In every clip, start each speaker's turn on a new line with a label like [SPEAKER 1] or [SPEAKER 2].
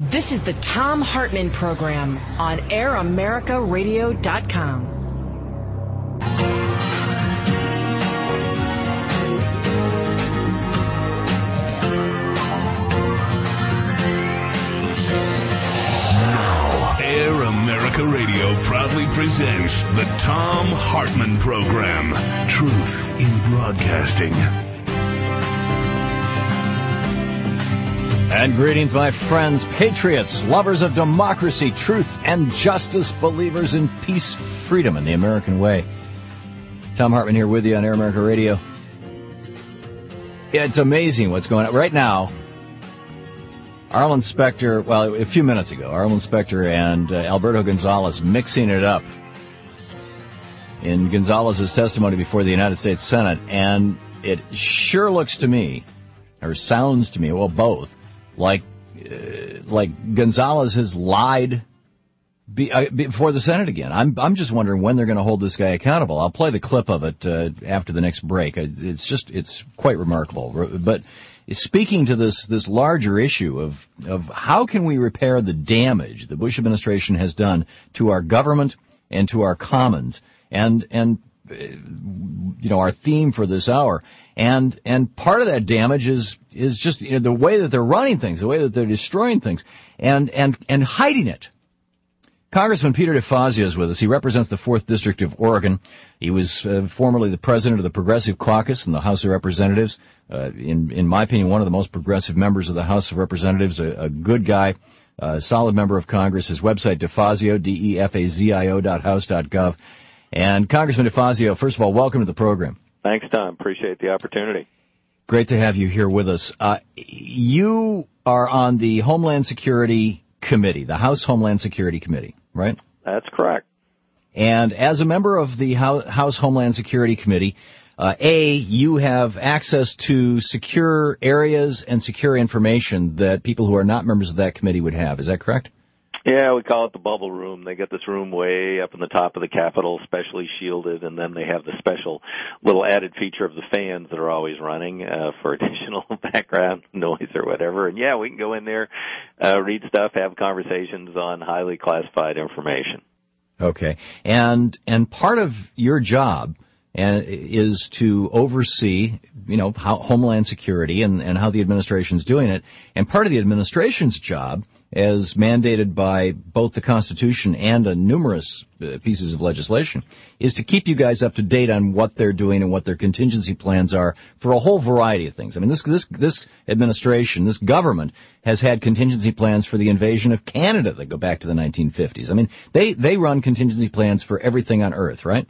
[SPEAKER 1] This is the Thom Hartmann Program on AirAmericaRadio.com.
[SPEAKER 2] Air America Radio proudly presents the Thom Hartmann Program. Truth in Broadcasting.
[SPEAKER 3] And greetings, my friends, patriots, lovers of democracy, truth, and justice, believers in peace, freedom, and the American way. Thom Hartmann here with you on Air America Radio. It's amazing what's going on right now. Arlen Specter, well, a few minutes ago, Arlen Specter and Alberto Gonzales mixing it up in Gonzales' testimony before the United States Senate, and it sure looks to me, or sounds to me, well, both, like Gonzales has lied before the Senate again. I'm just wondering when they're going to hold this guy accountable. I'll play the clip of it after the next break. It's quite remarkable. But speaking to this larger issue of how can we repair the damage the Bush administration has done to our government and to our commons, and you know, our theme for this hour. And part of that damage is just, you know, the way that they're running things, the way that they're destroying things, and hiding it. Congressman Peter DeFazio is with us. He represents the 4th District of Oregon. He was formerly the president of the Progressive Caucus in the House of Representatives. In my opinion, one of the most progressive members of the House of Representatives, a good guy, a solid member of Congress. His website, DeFazio, DEFAZIO.house.gov. And Congressman DeFazio, first of all, welcome to the program.
[SPEAKER 4] Thanks, Tom. Appreciate the opportunity.
[SPEAKER 3] Great to have you here with us. You are on the Homeland Security Committee, the House Homeland Security Committee, right?
[SPEAKER 4] That's correct.
[SPEAKER 3] And as a member of the House Homeland Security Committee, you have access to secure areas and secure information that people who are not members of that committee would have. Is that correct?
[SPEAKER 4] Yeah, we call it the bubble room. They get this room way up in the top of the Capitol, specially shielded, and then they have the special little added feature of the fans that are always running for additional background noise or whatever. And, yeah, we can go in there, read stuff, have conversations on highly classified information.
[SPEAKER 3] Okay. And part of your job is to oversee, you know, how Homeland Security and how the administration's doing it. And part of the administration's job, as mandated by both the Constitution and numerous pieces of legislation, is to keep you guys up to date on what they're doing and what their contingency plans are for a whole variety of things. I mean, this administration, this government, has had contingency plans for the invasion of Canada that go back to the 1950s. I mean, they run contingency plans for everything on Earth, right?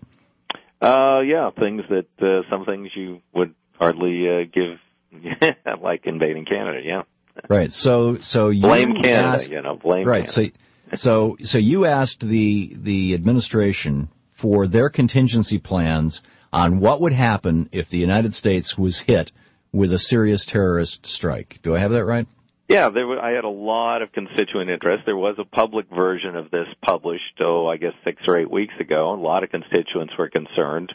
[SPEAKER 4] Yeah, things that some things you would hardly give, like invading Canada, yeah.
[SPEAKER 3] Right. So you
[SPEAKER 4] blame Canada,
[SPEAKER 3] asked,
[SPEAKER 4] blame
[SPEAKER 3] right.
[SPEAKER 4] Canada.
[SPEAKER 3] So you asked the administration for their contingency plans on what would happen if the United States was hit with a serious terrorist strike. Do I have that right?
[SPEAKER 4] Yeah, I had a lot of constituent interest. There was a public version of this published, I guess 6 or 8 weeks ago. A lot of constituents were concerned.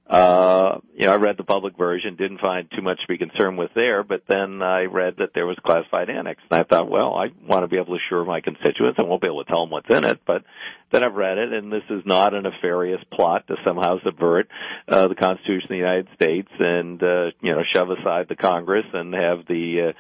[SPEAKER 4] I read the public version, didn't find too much to be concerned with there, but then I read that there was classified annex, and I thought, well, I want to be able to assure my constituents. I won't be able to tell them what's in it, but then I've read it, and this is not a nefarious plot to somehow subvert the Constitution of the United States and, shove aside the Congress and have the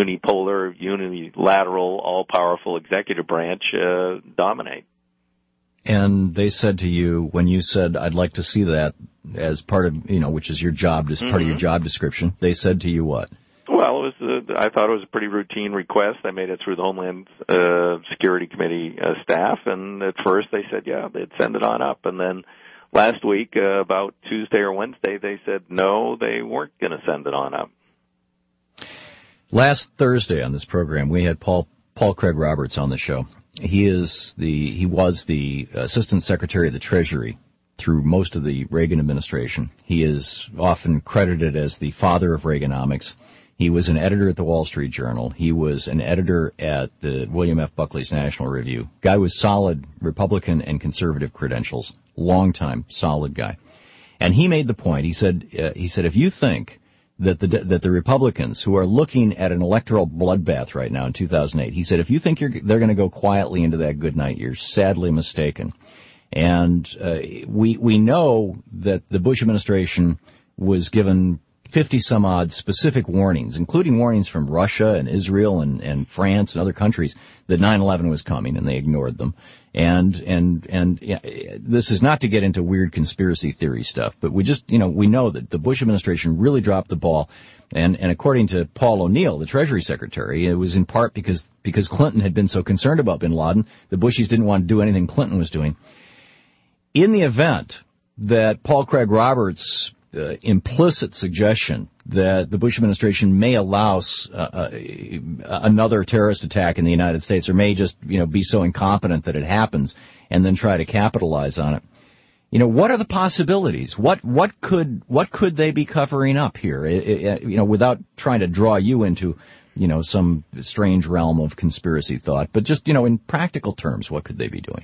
[SPEAKER 4] unilateral, all-powerful executive branch dominate.
[SPEAKER 3] And they said to you, when you said, I'd like to see that as part of, which is your job, as part of your job description, they said to you what?
[SPEAKER 4] Well, I thought it was a pretty routine request. I made it through the Homeland Security Committee staff, and at first they said, yeah, they'd send it on up. And then last week, about Tuesday or Wednesday, they said no, they weren't going to send it on up.
[SPEAKER 3] Last Thursday on this program, we had Paul Craig Roberts on the show. He was the Assistant Secretary of the Treasury through most of the Reagan administration. He is often credited as the father of Reaganomics. He was an editor at the Wall Street Journal. He was an editor at the William F. Buckley's National Review. Guy with solid Republican and conservative credentials. Long time, solid guy. And he made the point. He said, if you think that the Republicans, who are looking at an electoral bloodbath right now in 2008, he said, if you think they're going to go quietly into that good night, you're sadly mistaken. And we know that the Bush administration was given 50-some-odd specific warnings, including warnings from Russia and Israel and France and other countries that 9/11 was coming, and they ignored them. And this is not to get into weird conspiracy theory stuff, but we know that the Bush administration really dropped the ball. And according to Paul O'Neill, the Treasury Secretary, it was in part because Clinton had been so concerned about bin Laden, the Bushies didn't want to do anything Clinton was doing. In the event that Paul Craig Roberts' implicit suggestion that the Bush administration may allow another terrorist attack in the United States, or may just be so incompetent that it happens and then try to capitalize on it, what are the possibilities? What could they be covering up here? Without trying to draw you into some strange realm of conspiracy thought, but just in practical terms, what could they be doing?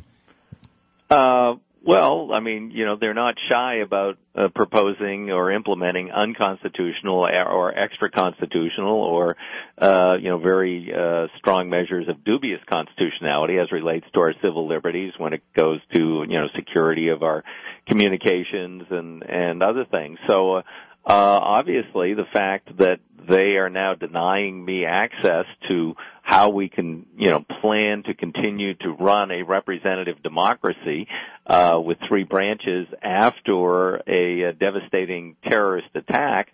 [SPEAKER 4] Well, I mean, they're not shy about proposing or implementing unconstitutional or extra-constitutional or, very strong measures of dubious constitutionality as relates to our civil liberties when it goes to, security of our communications and other things. So, obviously, the fact that they are now denying me access to how we can, plan to continue to run a representative democracy with three branches after a devastating terrorist attack,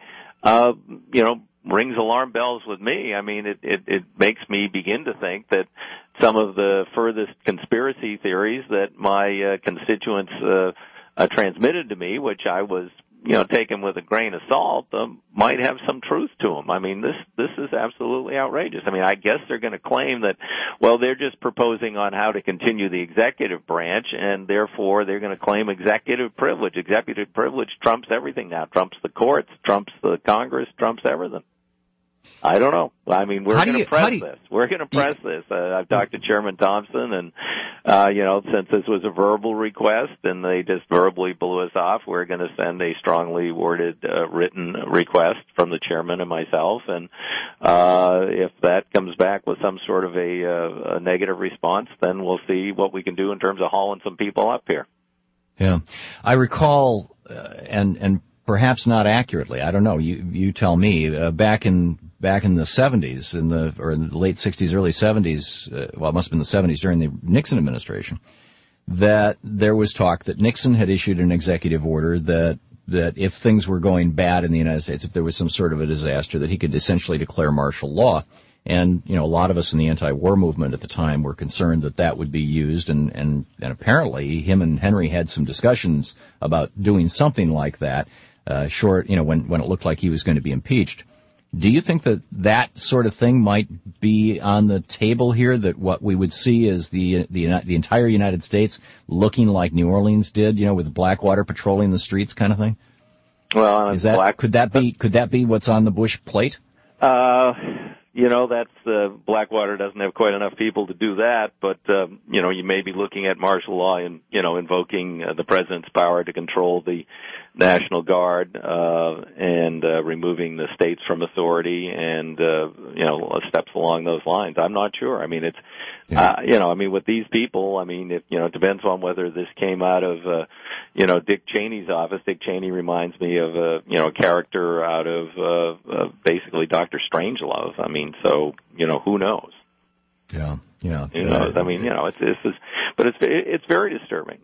[SPEAKER 4] rings alarm bells with me. I mean, it makes me begin to think that some of the furthest conspiracy theories that my constituents transmitted to me, which I was taken with a grain of salt, might have some truth to them. I mean, this is absolutely outrageous. I mean, I guess they're going to claim that, well, they're just proposing on how to continue the executive branch, and therefore they're going to claim executive privilege. Executive privilege trumps everything now. Trumps the courts, trumps the Congress, trumps everything. I don't know. I mean, we're going to press this. We're going to press this. I've talked to Chairman Thompson, and, since this was a verbal request and they just verbally blew us off, we're going to send a strongly worded written request from the chairman and myself. And if that comes back with some sort of a negative response, then we'll see what we can do in terms of hauling some people up here. Yeah.
[SPEAKER 3] I recall, and perhaps not accurately, I don't know, you tell me, back in the 70s, in the late 60s, early 70s, it must have been the 70s during the Nixon administration, that there was talk that Nixon had issued an executive order that if things were going bad in the United States, if there was some sort of a disaster, that he could essentially declare martial law. And, a lot of us in the anti-war movement at the time were concerned that would be used, and apparently him and Henry had some discussions about doing something like that, when it looked like he was going to be impeached. Do you think that sort of thing might be on the table here, that what we would see is the entire United States looking like New Orleans did, with Blackwater patrolling the streets kind of thing?
[SPEAKER 4] Well,
[SPEAKER 3] could that be what's on the Bush plate?
[SPEAKER 4] That's Blackwater doesn't have quite enough people to do that, but you may be looking at martial law and invoking the president's power to control the National Guard and removing the states from authority and steps along those lines. I'm not sure. I mean, it's with these people, I mean, it depends on whether this came out of Dick Cheney's office. Dick Cheney reminds me of a character out of basically Dr. Strangelove. I mean, so who knows?
[SPEAKER 3] Yeah.
[SPEAKER 4] Who knows? I mean, it's very disturbing.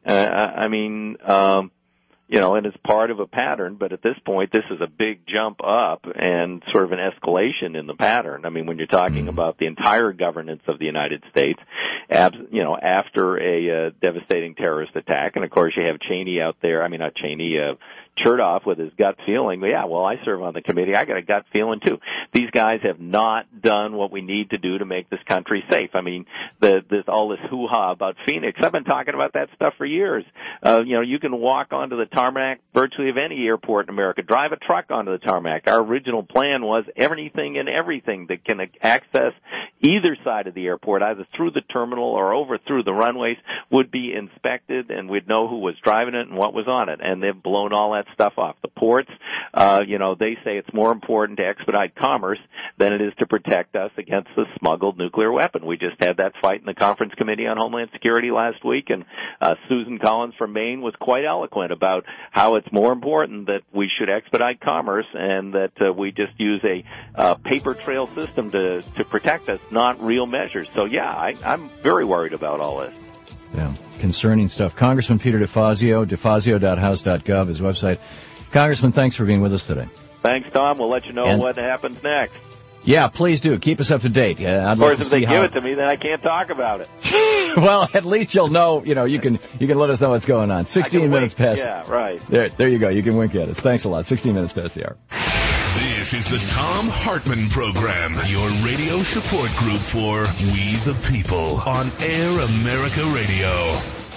[SPEAKER 4] And it's part of a pattern, but at this point, this is a big jump up and sort of an escalation in the pattern. I mean, when you're talking about the entire governance of the United States, after a devastating terrorist attack, and of course you have Cheney out there, not Cheney, Chertoff with his gut feeling. Yeah, well, I serve on the committee. I got a gut feeling too. These guys have not done what we need to do to make this country safe. I mean, all this hoo-ha about Phoenix. I've been talking about that stuff for years. You can walk onto the tarmac virtually of any airport in America. Drive a truck onto the tarmac. Our original plan was anything and everything that can access either side of the airport, either through the terminal or over through the runways, would be inspected, and we'd know who was driving it and what was on it. And they've blown all that stuff off the ports. They say it's more important to expedite commerce than it is to protect us against the smuggled nuclear weapon. We just had that fight in the Conference Committee on Homeland Security last week, and Susan Collins from Maine was quite eloquent about how it's more important that we should expedite commerce and that we just use a paper trail system to protect us, not real measures. So, yeah, I'm very worried about all this.
[SPEAKER 3] Yeah, concerning stuff. Congressman Peter DeFazio, defazio.house.gov, his website. Congressman, thanks for being with us today.
[SPEAKER 4] Thanks, Tom. We'll let you know what happens next.
[SPEAKER 3] Yeah, please do. Keep us up to date.
[SPEAKER 4] Of course, if they give it to me, then I can't talk about it.
[SPEAKER 3] Well, at least you'll know. You can let us know what's going on. 16 minutes past.
[SPEAKER 4] Yeah, right.
[SPEAKER 3] There you go. You can wink at us. Thanks a lot. 16 minutes past the hour.
[SPEAKER 2] This is the Tom Hartman Program, your radio support group for We the People on Air America Radio.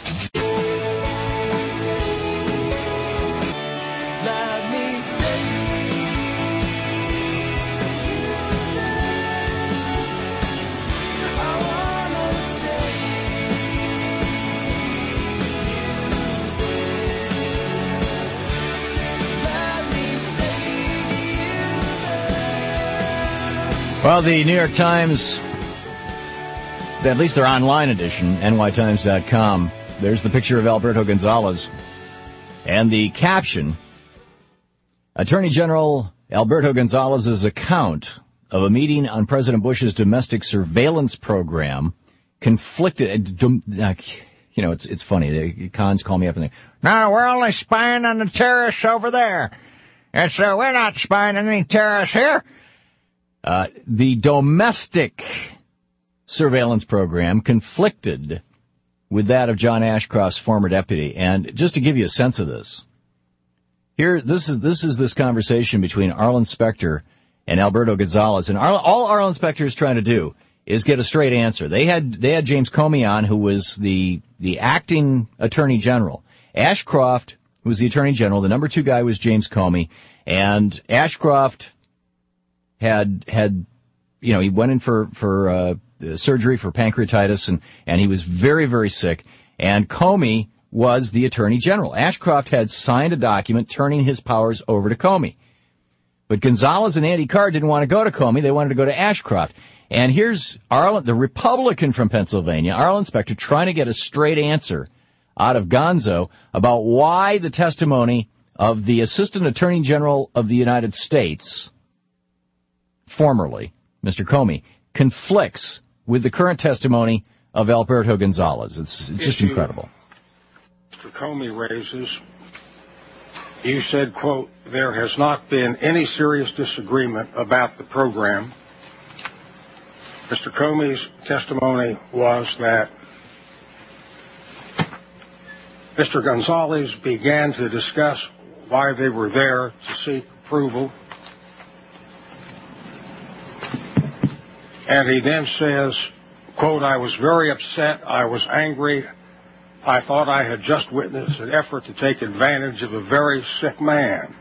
[SPEAKER 3] Well, the New York Times, at least their online edition, nytimes.com, there's the picture of Alberto Gonzales. And the caption, Attorney General Alberto Gonzales' account of a meeting on President Bush's domestic surveillance program conflicted. It's funny. The cons call me up and they, no, we're only spying on the terrorists over there. And so we're not spying on any terrorists here. The domestic surveillance program conflicted with that of John Ashcroft's former deputy. And just to give you a sense of this, this is this conversation between Arlen Specter and Alberto Gonzales. And all Arlen Specter is trying to do is get a straight answer. They had James Comey on, who was the acting attorney general. Ashcroft was the attorney general. The number 2 guy was James Comey. And Ashcroft had he went in for surgery for pancreatitis, and he was very, very sick. And Comey was the attorney general. Ashcroft had signed a document turning his powers over to Comey. But Gonzales and Andy Card didn't want to go to Comey. They wanted to go to Ashcroft. And here's Arlen, the Republican from Pennsylvania, Arlen Specter, trying to get a straight answer out of Gonzo about why the testimony of the Assistant Attorney General of the United States, formerly, Mr. Comey, conflicts with the current testimony of Alberto Gonzales. It's just incredible.
[SPEAKER 5] Mr. Comey raises, you said, quote, there has not been any serious disagreement about the program. Mr. Comey's testimony was that Mr. Gonzales began to discuss why they were there to seek approval. And he then says, quote, I was very upset. I was angry. I thought I had just witnessed an effort to take advantage of a very sick man.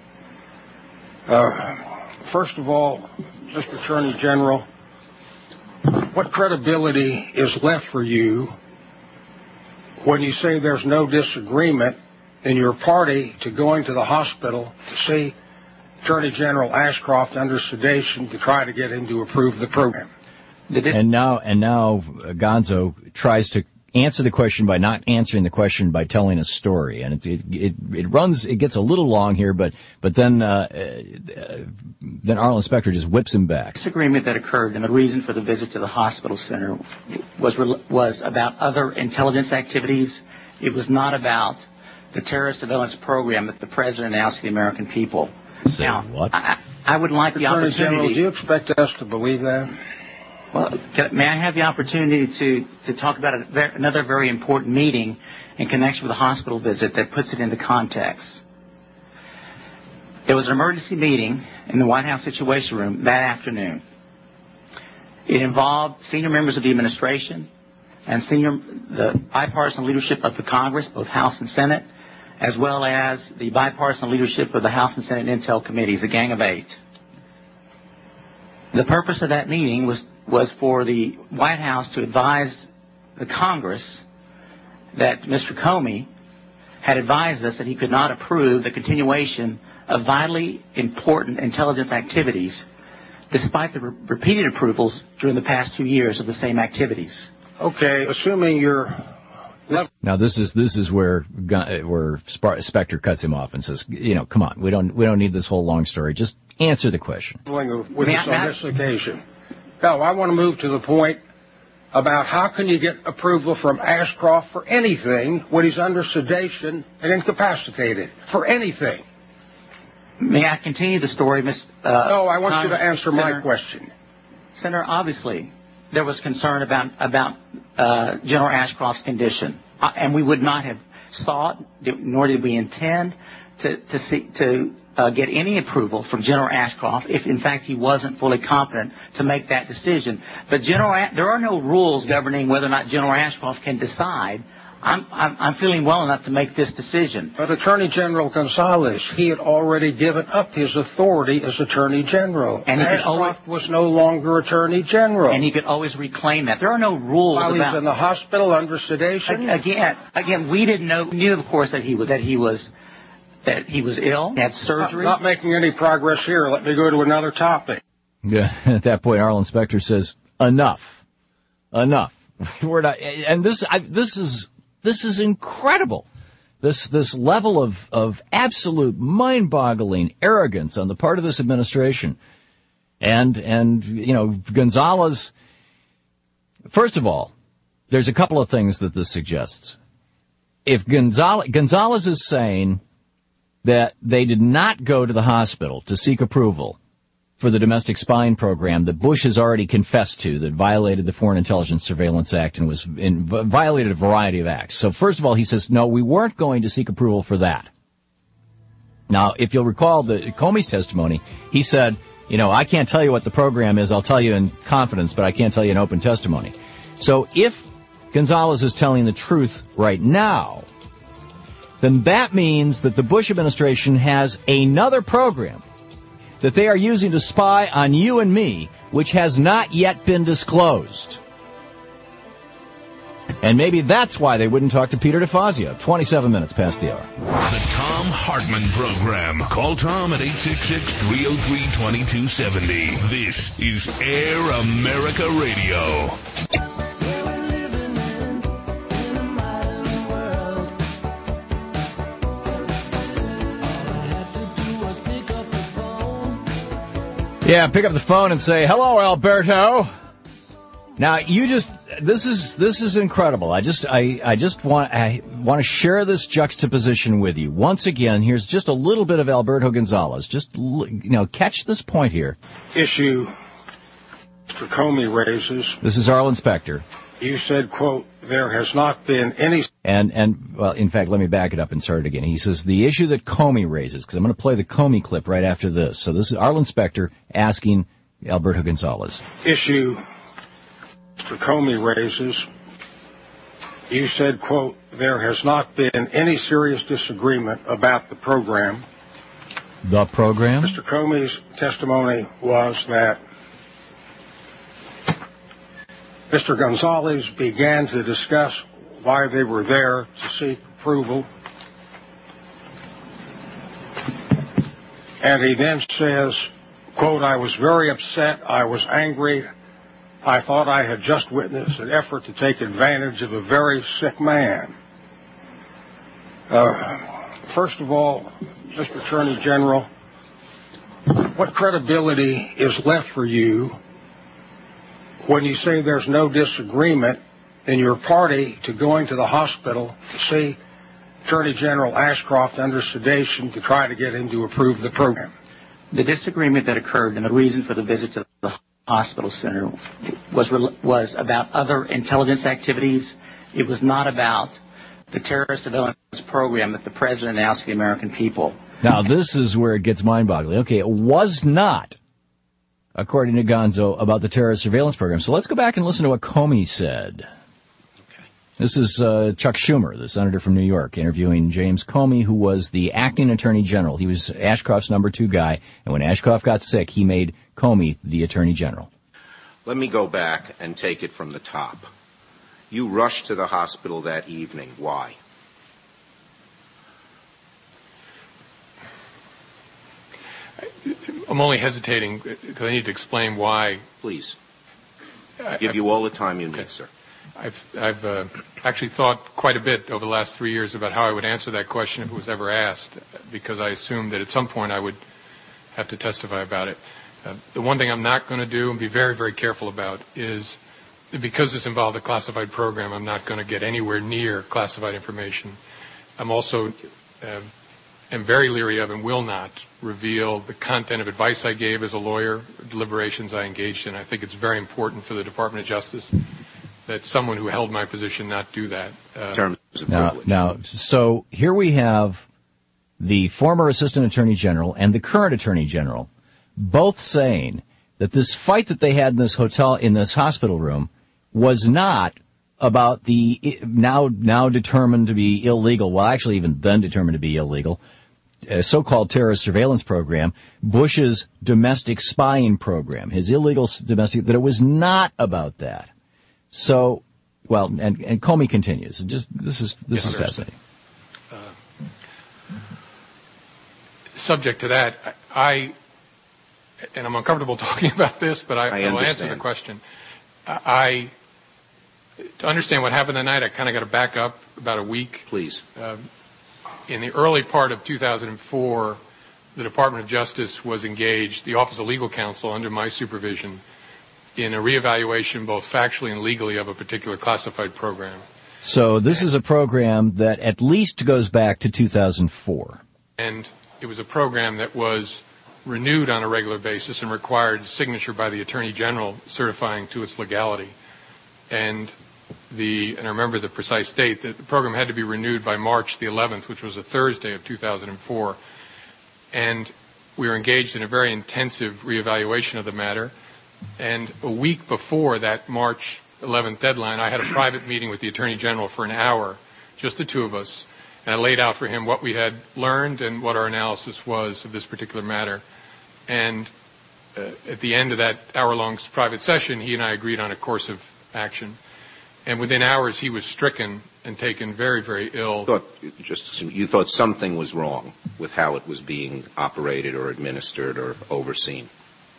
[SPEAKER 5] First of all, Mr. Attorney General, what credibility is left for you when you say there's no disagreement in your party to going to the hospital to see Attorney General Ashcroft under sedation to try to get him to approve the program?
[SPEAKER 3] And now Gonzo tries to answer the question by not answering the question by telling a story, and it gets a little long here, but then Arlen Specter just whips him back.
[SPEAKER 6] Disagreement that occurred, and the reason for the visit to the hospital center was about other intelligence activities. It was not about the terrorist surveillance program that the president announced to the American people.
[SPEAKER 3] Say now, what?
[SPEAKER 6] I would like the opportunity.
[SPEAKER 5] Attorney General, do you expect us to believe that?
[SPEAKER 6] Well, may I have the opportunity to talk about another very important meeting in connection with the hospital visit that puts it into context? There was an emergency meeting in the White House Situation Room that afternoon. It involved senior members of the administration and the bipartisan leadership of the Congress, both House and Senate, as well as the bipartisan leadership of the House and Senate Intel committees, a gang of 8. The purpose of that meeting was for the White House to advise the Congress that Mr. Comey had advised us that he could not approve the continuation of vitally important intelligence activities despite the repeated approvals during the past 2 years of the same activities.
[SPEAKER 5] Okay, assuming you're...
[SPEAKER 3] Now this is where Specter cuts him off and says, come on, we don't need this whole long story. Just answer the question.
[SPEAKER 5] With us on this occasion. Now, I want to move to the point about how can you get approval from Ashcroft for anything when he's under sedation and incapacitated? For anything.
[SPEAKER 6] May I continue the story, Ms.
[SPEAKER 5] No, I want you to answer my question.
[SPEAKER 6] Senator, obviously, there was concern about General Ashcroft's condition, and we would not have sought, nor did we intend to get any approval from General Ashcroft if, in fact, he wasn't fully competent to make that decision. But there are no rules governing whether or not General Ashcroft can decide. I'm feeling well enough to make this decision.
[SPEAKER 5] But Attorney General Gonzalez, he had already given up his authority as Attorney General. And Ashcroft was no longer Attorney General.
[SPEAKER 6] And he could always reclaim that. There are no rules
[SPEAKER 5] while he's in the hospital under sedation.
[SPEAKER 6] Again, we didn't know. We knew, of course, that he was ill, had surgery.
[SPEAKER 5] Not making any progress here. Let me go to another topic.
[SPEAKER 3] Yeah, at that point, Arlen Specter says, enough. We're not, and this is incredible. This level of absolute mind-boggling arrogance on the part of this administration. And Gonzalez, first of all, there's a couple of things that this suggests. If Gonzalez is saying that they did not go to the hospital to seek approval for the domestic spying program that Bush has already confessed to, that violated the Foreign Intelligence Surveillance Act and violated a variety of acts. So first of all, he says, no, we weren't going to seek approval for that. Now, if you'll recall Comey's testimony, he said, I can't tell you what the program is. I'll tell you in confidence, but I can't tell you in open testimony. So if Gonzalez is telling the truth right now, then that means that the Bush administration has another program that they are using to spy on you and me, which has not yet been disclosed. And maybe that's why they wouldn't talk to Peter DeFazio. 27 minutes past the hour.
[SPEAKER 2] The Thom Hartmann Program. Call Tom at 866-303-2270. This is Air America Radio.
[SPEAKER 3] Yeah, pick up the phone and say, hello, Alberto. Now, this is incredible. I just want to share this juxtaposition with you. Once again, here's just a little bit of Alberto Gonzalez. Just, catch this point here.
[SPEAKER 5] Issue Mr. Comey raises.
[SPEAKER 3] This is Arlen Specter.
[SPEAKER 5] You said, quote, there has not been any...
[SPEAKER 3] And well, in fact, let me back it up and start it again. He says, the issue that Comey raises, because I'm going to play the Comey clip right after this. So this is Arlen Specter asking Alberto Gonzalez.
[SPEAKER 5] Issue Mr. Comey raises. You said, quote, there has not been any serious disagreement about the program.
[SPEAKER 3] The program?
[SPEAKER 5] Mr. Comey's testimony was that Mr. Gonzalez began to discuss why they were there to seek approval. And he then says, quote, I was very upset. I was angry. I thought I had just witnessed an effort to take advantage of a very sick man. First of all, Mr. Attorney General, what credibility is left for you when you say there's no disagreement in your party to going to the hospital to see Attorney General Ashcroft under sedation to try to get him to approve the program?
[SPEAKER 6] The disagreement that occurred and the reason for the visit to the hospital center was about other intelligence activities. It was not about the terrorist surveillance program that the president announced to the American people.
[SPEAKER 3] Now, this is where it gets mind-boggling. Okay, it was not, according to Gonzo, about the terrorist surveillance program. So let's go back and listen to what Comey said. Okay. This is Chuck Schumer, the senator from New York, interviewing James Comey, who was the acting attorney general. He was Ashcroft's number 2 guy, and when Ashcroft got sick, he made Comey the attorney general.
[SPEAKER 7] Let me go back and take it from the top. You rushed to the hospital that evening. Why?
[SPEAKER 8] I'm only hesitating because I need to explain why.
[SPEAKER 7] Please. Give you all the time you need, sir.
[SPEAKER 8] I've actually thought quite a bit over the last 3 years about how I would answer that question if it was ever asked, because I assumed that at some point I would have to testify about it. The one thing I'm not going to do and be very, very careful about is, because this involved a classified program, I'm not going to get anywhere near classified information. I'm also am very leery of and will not reveal the content of advice I gave as a lawyer, deliberations I engaged in. I think it's very important for the Department of Justice that someone who held my position not do that.
[SPEAKER 3] Now, so here we have the former Assistant Attorney General and the current Attorney General both saying that this fight that they had in this hotel, in this hospital room, was not about the now determined to be illegal, well, actually even then determined to be illegal, so-called terrorist surveillance program, Bush's domestic spying program, his illegal domestic, that it was not about that. So, well, and Comey continues. This is fascinating.
[SPEAKER 8] Subject to that, and I'm uncomfortable talking about this, but I will answer the question. To understand what happened that night, I kind of got to back up about a week.
[SPEAKER 7] Please.
[SPEAKER 8] In the early part of 2004, the Department of Justice was engaged, the Office of Legal Counsel, under my supervision, in a reevaluation both factually and legally of a particular classified program.
[SPEAKER 3] So this is a program that at least goes back to 2004.
[SPEAKER 8] And it was a program that was renewed on a regular basis and required signature by the Attorney General certifying to its legality. And I remember the precise date, that the program had to be renewed by March the 11th, which was a Thursday of 2004. And we were engaged in a very intensive reevaluation of the matter. And a week before that March 11th deadline, I had a private meeting with the Attorney General for an hour, just the two of us. And I laid out for him what we had learned and what our analysis was of this particular matter. And at the end of that hour-long private session, he and I agreed on a course of action. And within hours, he was stricken and taken very, very ill.
[SPEAKER 7] You thought something was wrong with how it was being operated or administered or overseen?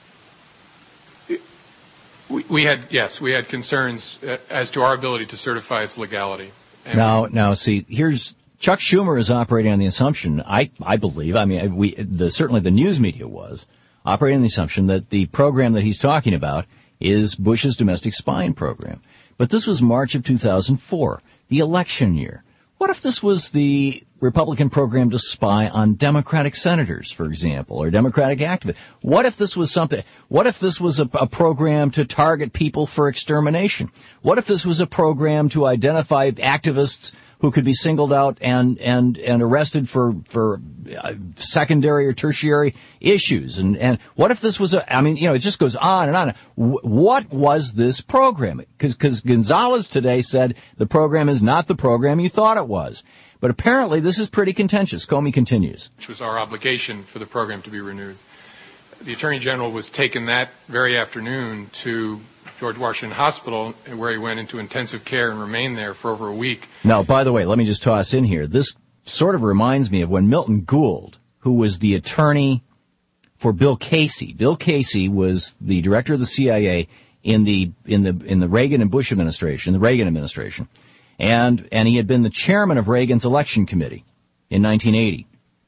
[SPEAKER 8] We had concerns as to our ability to certify its legality. And
[SPEAKER 3] now, see, here's Chuck Schumer is operating on the assumption, I believe, certainly the news media was operating on the assumption that the program that he's talking about is Bush's domestic spying program. But this was March of 2004, the election year. What if this was the Republican program to spy on Democratic senators, for example, or Democratic activists? What if this was a program to target people for extermination? What if this was a program to identify activists who could be singled out and arrested for secondary or tertiary issues? And what if this was it just goes on and on. What was this program? Because Gonzalez today said the program is not the program you thought it was. But apparently this is pretty contentious. Comey continues.
[SPEAKER 8] Which was our obligation for the program to be renewed. The Attorney General was taken that very afternoon to George Washington Hospital, where he went into intensive care and remained there for over a week.
[SPEAKER 3] Now, by the way, let me just toss in here. This sort of reminds me of when Milton Gould, who was the attorney for Bill Casey. Bill Casey was the director of the CIA in the Reagan and Bush administration, the Reagan administration. And he had been the chairman of Reagan's election committee in 1980.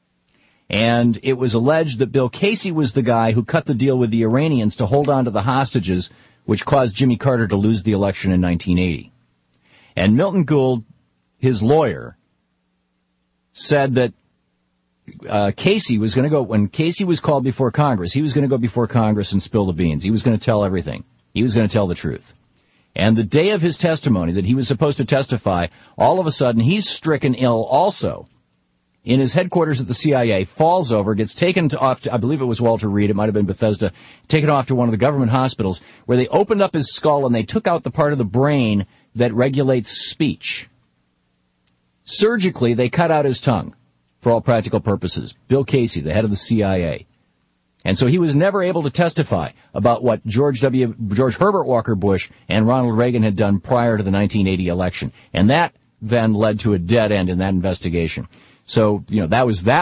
[SPEAKER 3] And it was alleged that Bill Casey was the guy who cut the deal with the Iranians to hold on to the hostages, which caused Jimmy Carter to lose the election in 1980. And Milton Gould, his lawyer, said that Casey was going to go, when Casey was called before Congress, he was going to go before Congress and spill the beans. He was going to tell everything. He was going to tell the truth. And the day of his testimony that he was supposed to testify, all of a sudden he's stricken ill also in his headquarters at the CIA, falls over, gets taken off to, I believe it was Walter Reed, it might have been Bethesda, taken off to one of the government hospitals where they opened up his skull and they took out the part of the brain that regulates speech. Surgically, they cut out his tongue for all practical purposes. Bill Casey, the head of the CIA. And so he was never able to testify about what George Herbert Walker Bush and Ronald Reagan had done prior to the 1980 election. And that then led to a dead end in that investigation. So, that was that one.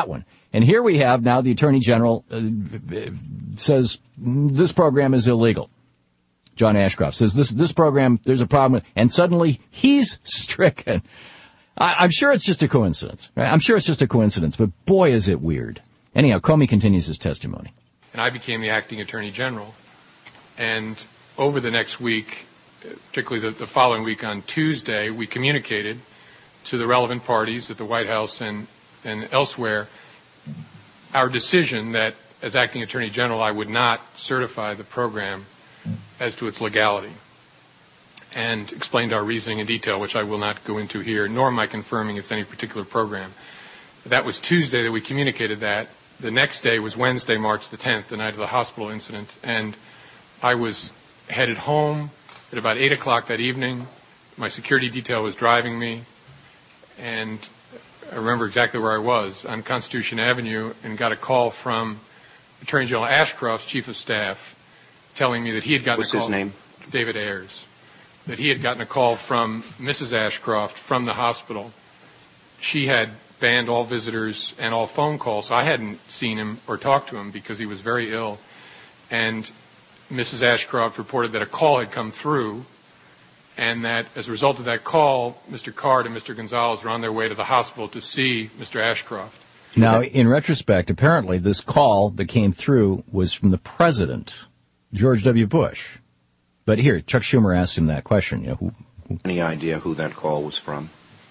[SPEAKER 3] And here we have now the Attorney General says this program is illegal. John Ashcroft says this program, there's a problem, and suddenly he's stricken. I'm sure it's just a coincidence. Right? I'm sure it's just a coincidence, but boy, is it weird. Anyhow, Comey continues his testimony.
[SPEAKER 8] And I became the acting Attorney General. And over the next week, particularly the following week on Tuesday, we communicated to the relevant parties at the White House and elsewhere our decision that as acting Attorney General I would not certify the program as to its legality, and explained our reasoning in detail, which I will not go into here, nor am I confirming it's any particular program. That was Tuesday that we communicated that. The next day was Wednesday, March the 10th, the night of the hospital incident, and I was headed home at about 8 o'clock that evening. My security detail was driving me, and I remember exactly where I was, on Constitution Avenue, and got a call from Attorney General Ashcroft's Chief of Staff telling me that he had gotten a call.
[SPEAKER 7] What's his name?
[SPEAKER 8] David Ayers. That he had gotten a call from Mrs. Ashcroft from the hospital. She had banned all visitors and all phone calls. So I hadn't seen him or talked to him because he was very ill. And Mrs. Ashcroft reported that a call had come through, and that as a result of that call, Mr. Card and Mr. Gonzalez were on their way to the hospital to see Mr. Ashcroft.
[SPEAKER 3] Now, in retrospect, apparently this call that came through was from the president, George W. Bush. But here, Chuck Schumer asked him that question. You know, who?
[SPEAKER 7] Any idea who that call was from?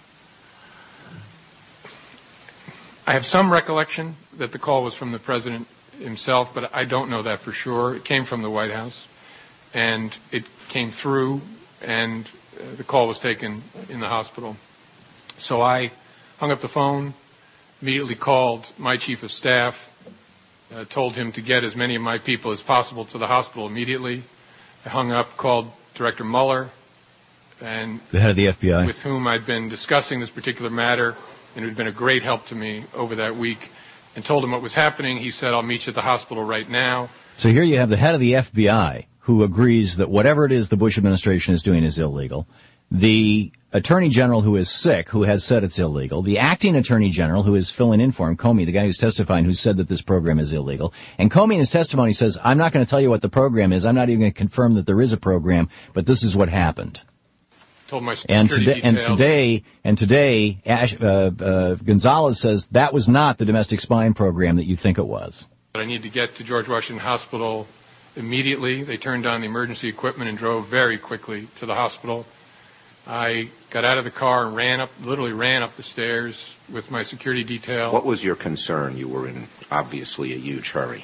[SPEAKER 8] I have some recollection that the call was from the president himself, but I don't know that for sure. It came from the White House, and it came through, and the call was taken in the hospital. So I hung up the phone, immediately called my chief of staff, told him to get as many of my people as possible to the hospital immediately. I hung up, called Director Mueller, and
[SPEAKER 3] the head of the FBI,
[SPEAKER 8] with whom I'd been discussing this particular matter, and who'd been a great help to me over that week, and told him what was happening. He said, "I'll meet you at the hospital right now."
[SPEAKER 3] So here you have the head of the FBI who agrees that whatever it is the Bush administration is doing is illegal. The Attorney General who is sick, who has said it's illegal. The acting Attorney General who is filling in for him, Comey, the guy who's testifying, who said that this program is illegal. And Comey in his testimony says, I'm not going to tell you what the program is. I'm not even going to confirm that there is a program, but this is what happened.
[SPEAKER 8] Told my
[SPEAKER 3] And
[SPEAKER 8] security
[SPEAKER 3] today, Gonzalez says that was not the domestic spying program that you think it was.
[SPEAKER 8] But I need to get to George Washington Hospital immediately. They turned on the emergency equipment and drove very quickly to the hospital. I got out of the car and literally ran up the stairs with my security detail.
[SPEAKER 7] What was your concern? You were in obviously a huge hurry.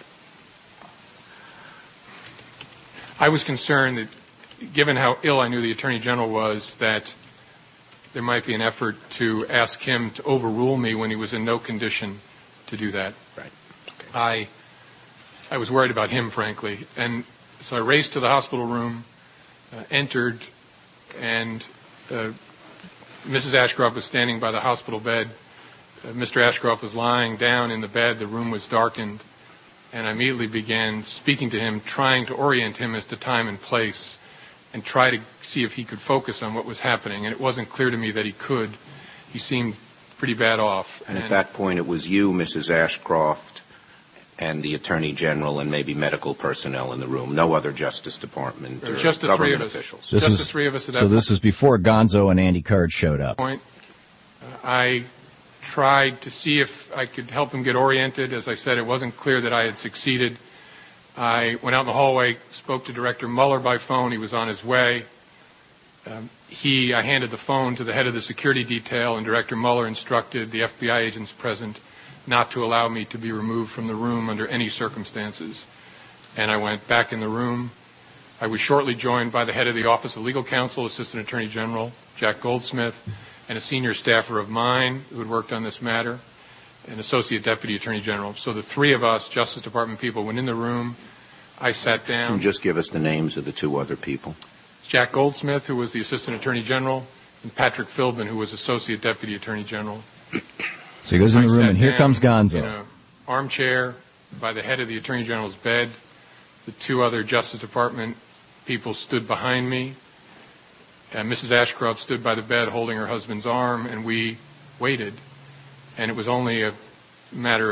[SPEAKER 8] I was concerned that, given how ill I knew the Attorney General was, that there might be an effort to ask him to overrule me when he was in no condition to do that.
[SPEAKER 7] Right. Okay.
[SPEAKER 8] I was worried about him, frankly. And so I raced to the hospital room, entered, and Mrs. Ashcroft was standing by the hospital bed. Mr. Ashcroft was lying down in the bed. The room was darkened. And I immediately began speaking to him, trying to orient him as to time and place, and try to see if he could focus on what was happening. And it wasn't clear to me that he could. He seemed pretty bad off.
[SPEAKER 7] And at that point, it was you, Mrs. Ashcroft, and the Attorney General, and maybe medical personnel in the room. No other Justice Department or
[SPEAKER 8] just the
[SPEAKER 7] government
[SPEAKER 8] three of us.
[SPEAKER 7] officials.
[SPEAKER 8] Just the three of us at that
[SPEAKER 3] point. So this is before Gonzo and Andy Card showed up.
[SPEAKER 8] I tried to see if I could help him get oriented. As I said, it wasn't clear that I had succeeded. I went out in the hallway, spoke to Director Mueller by phone. He was on his way. I handed the phone to the head of the security detail, and Director Mueller instructed the FBI agents present not to allow me to be removed from the room under any circumstances. And I went back in the room. I was shortly joined by the head of the Office of Legal Counsel, Assistant Attorney General Jack Goldsmith, and a senior staffer of mine who had worked on this matter, an Associate Deputy Attorney General. So the three of us, Justice Department people, went in the room. I sat down.
[SPEAKER 7] Can you just give us the names of the two other people?
[SPEAKER 8] Jack Goldsmith, who was the Assistant Attorney General, and Patrick Philbin, who was Associate Deputy Attorney General.
[SPEAKER 3] So he goes in the room, and here comes Gonzo.
[SPEAKER 8] In an armchair by the head of the Attorney General's bed. The two other Justice Department people stood behind me. And Mrs. Ashcroft stood by the bed holding her husband's arm, and we waited. And it was only a matter of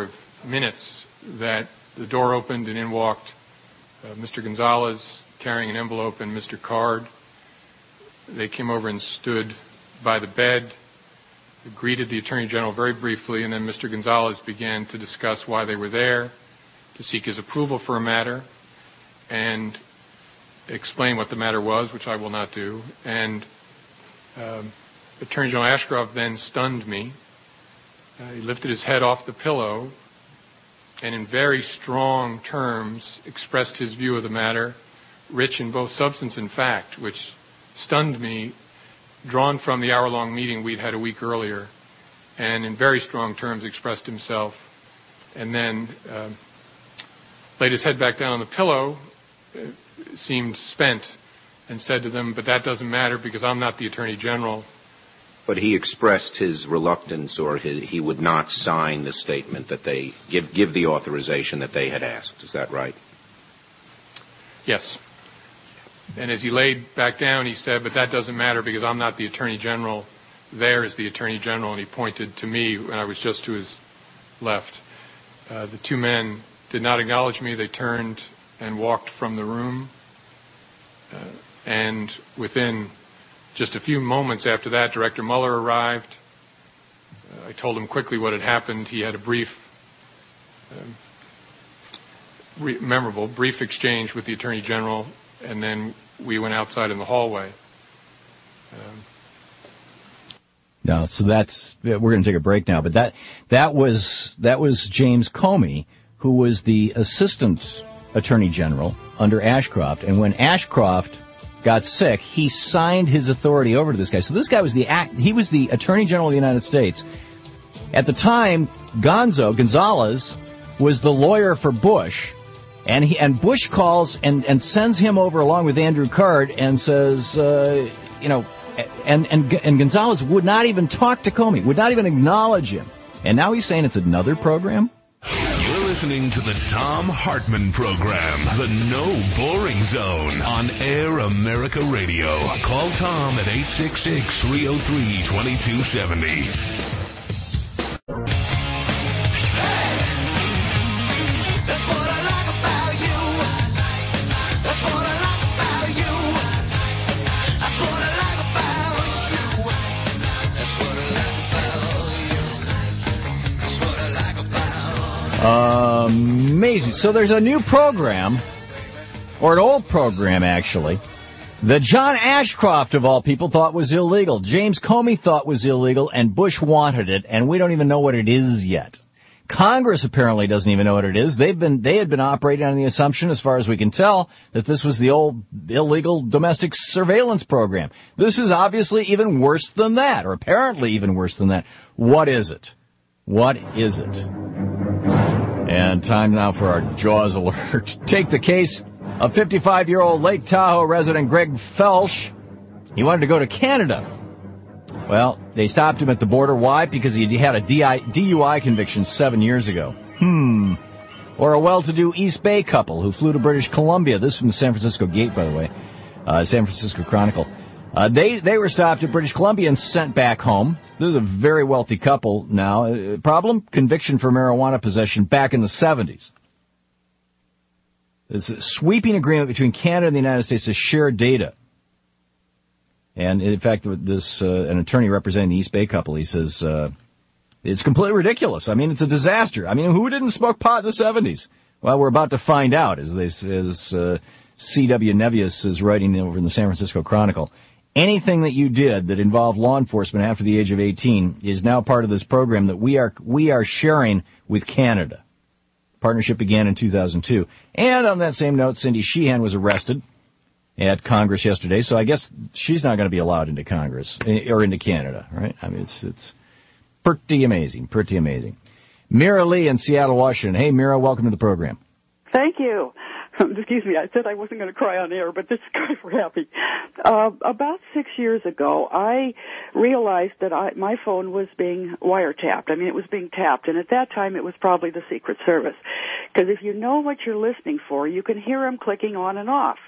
[SPEAKER 8] minutes that the door opened and in walked Mr. Gonzalez carrying an envelope and Mr. Card. They came over and stood by the bed, greeted the Attorney General very briefly, and then Mr. Gonzalez began to discuss why they were there, to seek his approval for a matter, and explain what the matter was, which I will not do. And Attorney General Ashcroft then stunned me. He lifted his head off the pillow and in very strong terms expressed his view of the matter, rich in both substance and fact, which stunned me, drawn from the hour-long meeting we'd had a week earlier, and in very strong terms expressed himself, and then laid his head back down on the pillow, seemed spent, and said to them, "But that doesn't matter because I'm not the Attorney General."
[SPEAKER 7] But he expressed his reluctance, or he would not sign the statement that they give the authorization that they had asked. Is that right?
[SPEAKER 8] Yes. And as he laid back down, he said, "But that doesn't matter because I'm not the Attorney General. There is the Attorney General." And he pointed to me when I was just to his left. The two men did not acknowledge me. They turned and walked from the room. And within just a few moments after that, Director Mueller arrived. I told him quickly what had happened. He had a brief, memorable, brief exchange with the Attorney General, and then we went outside in the hallway.
[SPEAKER 3] No, so we're going to take a break now, but that was James Comey, who was the Assistant Attorney General under Ashcroft, and when Ashcroft got sick, he signed his authority over to this guy. So this guy was he was the Attorney General of the United States. At the time, Gonzalez was the lawyer for Bush, and Bush calls and sends him over along with Andrew Card and says, and Gonzalez would not even talk to Comey, would not even acknowledge him. And now he's saying it's another program?
[SPEAKER 2] You're listening to the Thom Hartmann Program, the No Boring Zone, on Air America Radio. Call Tom at 866-303-2270.
[SPEAKER 3] Amazing. So there's a new program, or an old program, actually, that John Ashcroft, of all people, thought was illegal. James Comey thought was illegal, and Bush wanted it, and we don't even know what it is yet. Congress apparently doesn't even know what it is. They had been operating on the assumption, as far as we can tell, that this was the old illegal domestic surveillance program. This is obviously even worse than that, or apparently even worse than that. What is it? What is it? And time now for our Jaws alert. Take the case of 55-year-old Lake Tahoe resident Greg Felsch. He wanted to go to Canada. Well, they stopped him at the border. Why? Because he had a DUI conviction 7 years ago. Or a well-to-do East Bay couple who flew to British Columbia. This from the San Francisco Gate, by the way. San Francisco Chronicle. They were stopped at British Columbia and sent back home. This is a very wealthy couple now. Problem? Conviction for marijuana possession back in the 70s. There's a sweeping agreement between Canada and the United States to share data. And, in fact, an attorney representing the East Bay couple, he says, it's completely ridiculous. I mean, it's a disaster. I mean, who didn't smoke pot in the 70s? Well, we're about to find out, as C.W. Nevius is writing over in the San Francisco Chronicle. Anything that you did that involved law enforcement after the age of 18 is now part of this program that we are sharing with Canada. Partnership began in 2002. And on that same note, Cindy Sheehan was arrested at Congress yesterday, so I guess she's not going to be allowed into Congress, or into Canada, right? I mean, it's pretty amazing, pretty amazing. Mira Lee in Seattle, Washington. Hey, Mira, welcome to the program.
[SPEAKER 9] Thank you. Excuse me, I said I wasn't going to cry on air, but this is kind of happy. About 6 years ago, I realized that my phone was being wiretapped. I mean, it was being tapped, and at that time it was probably the Secret Service. Because if you know what you're listening for, you can hear them clicking on and off.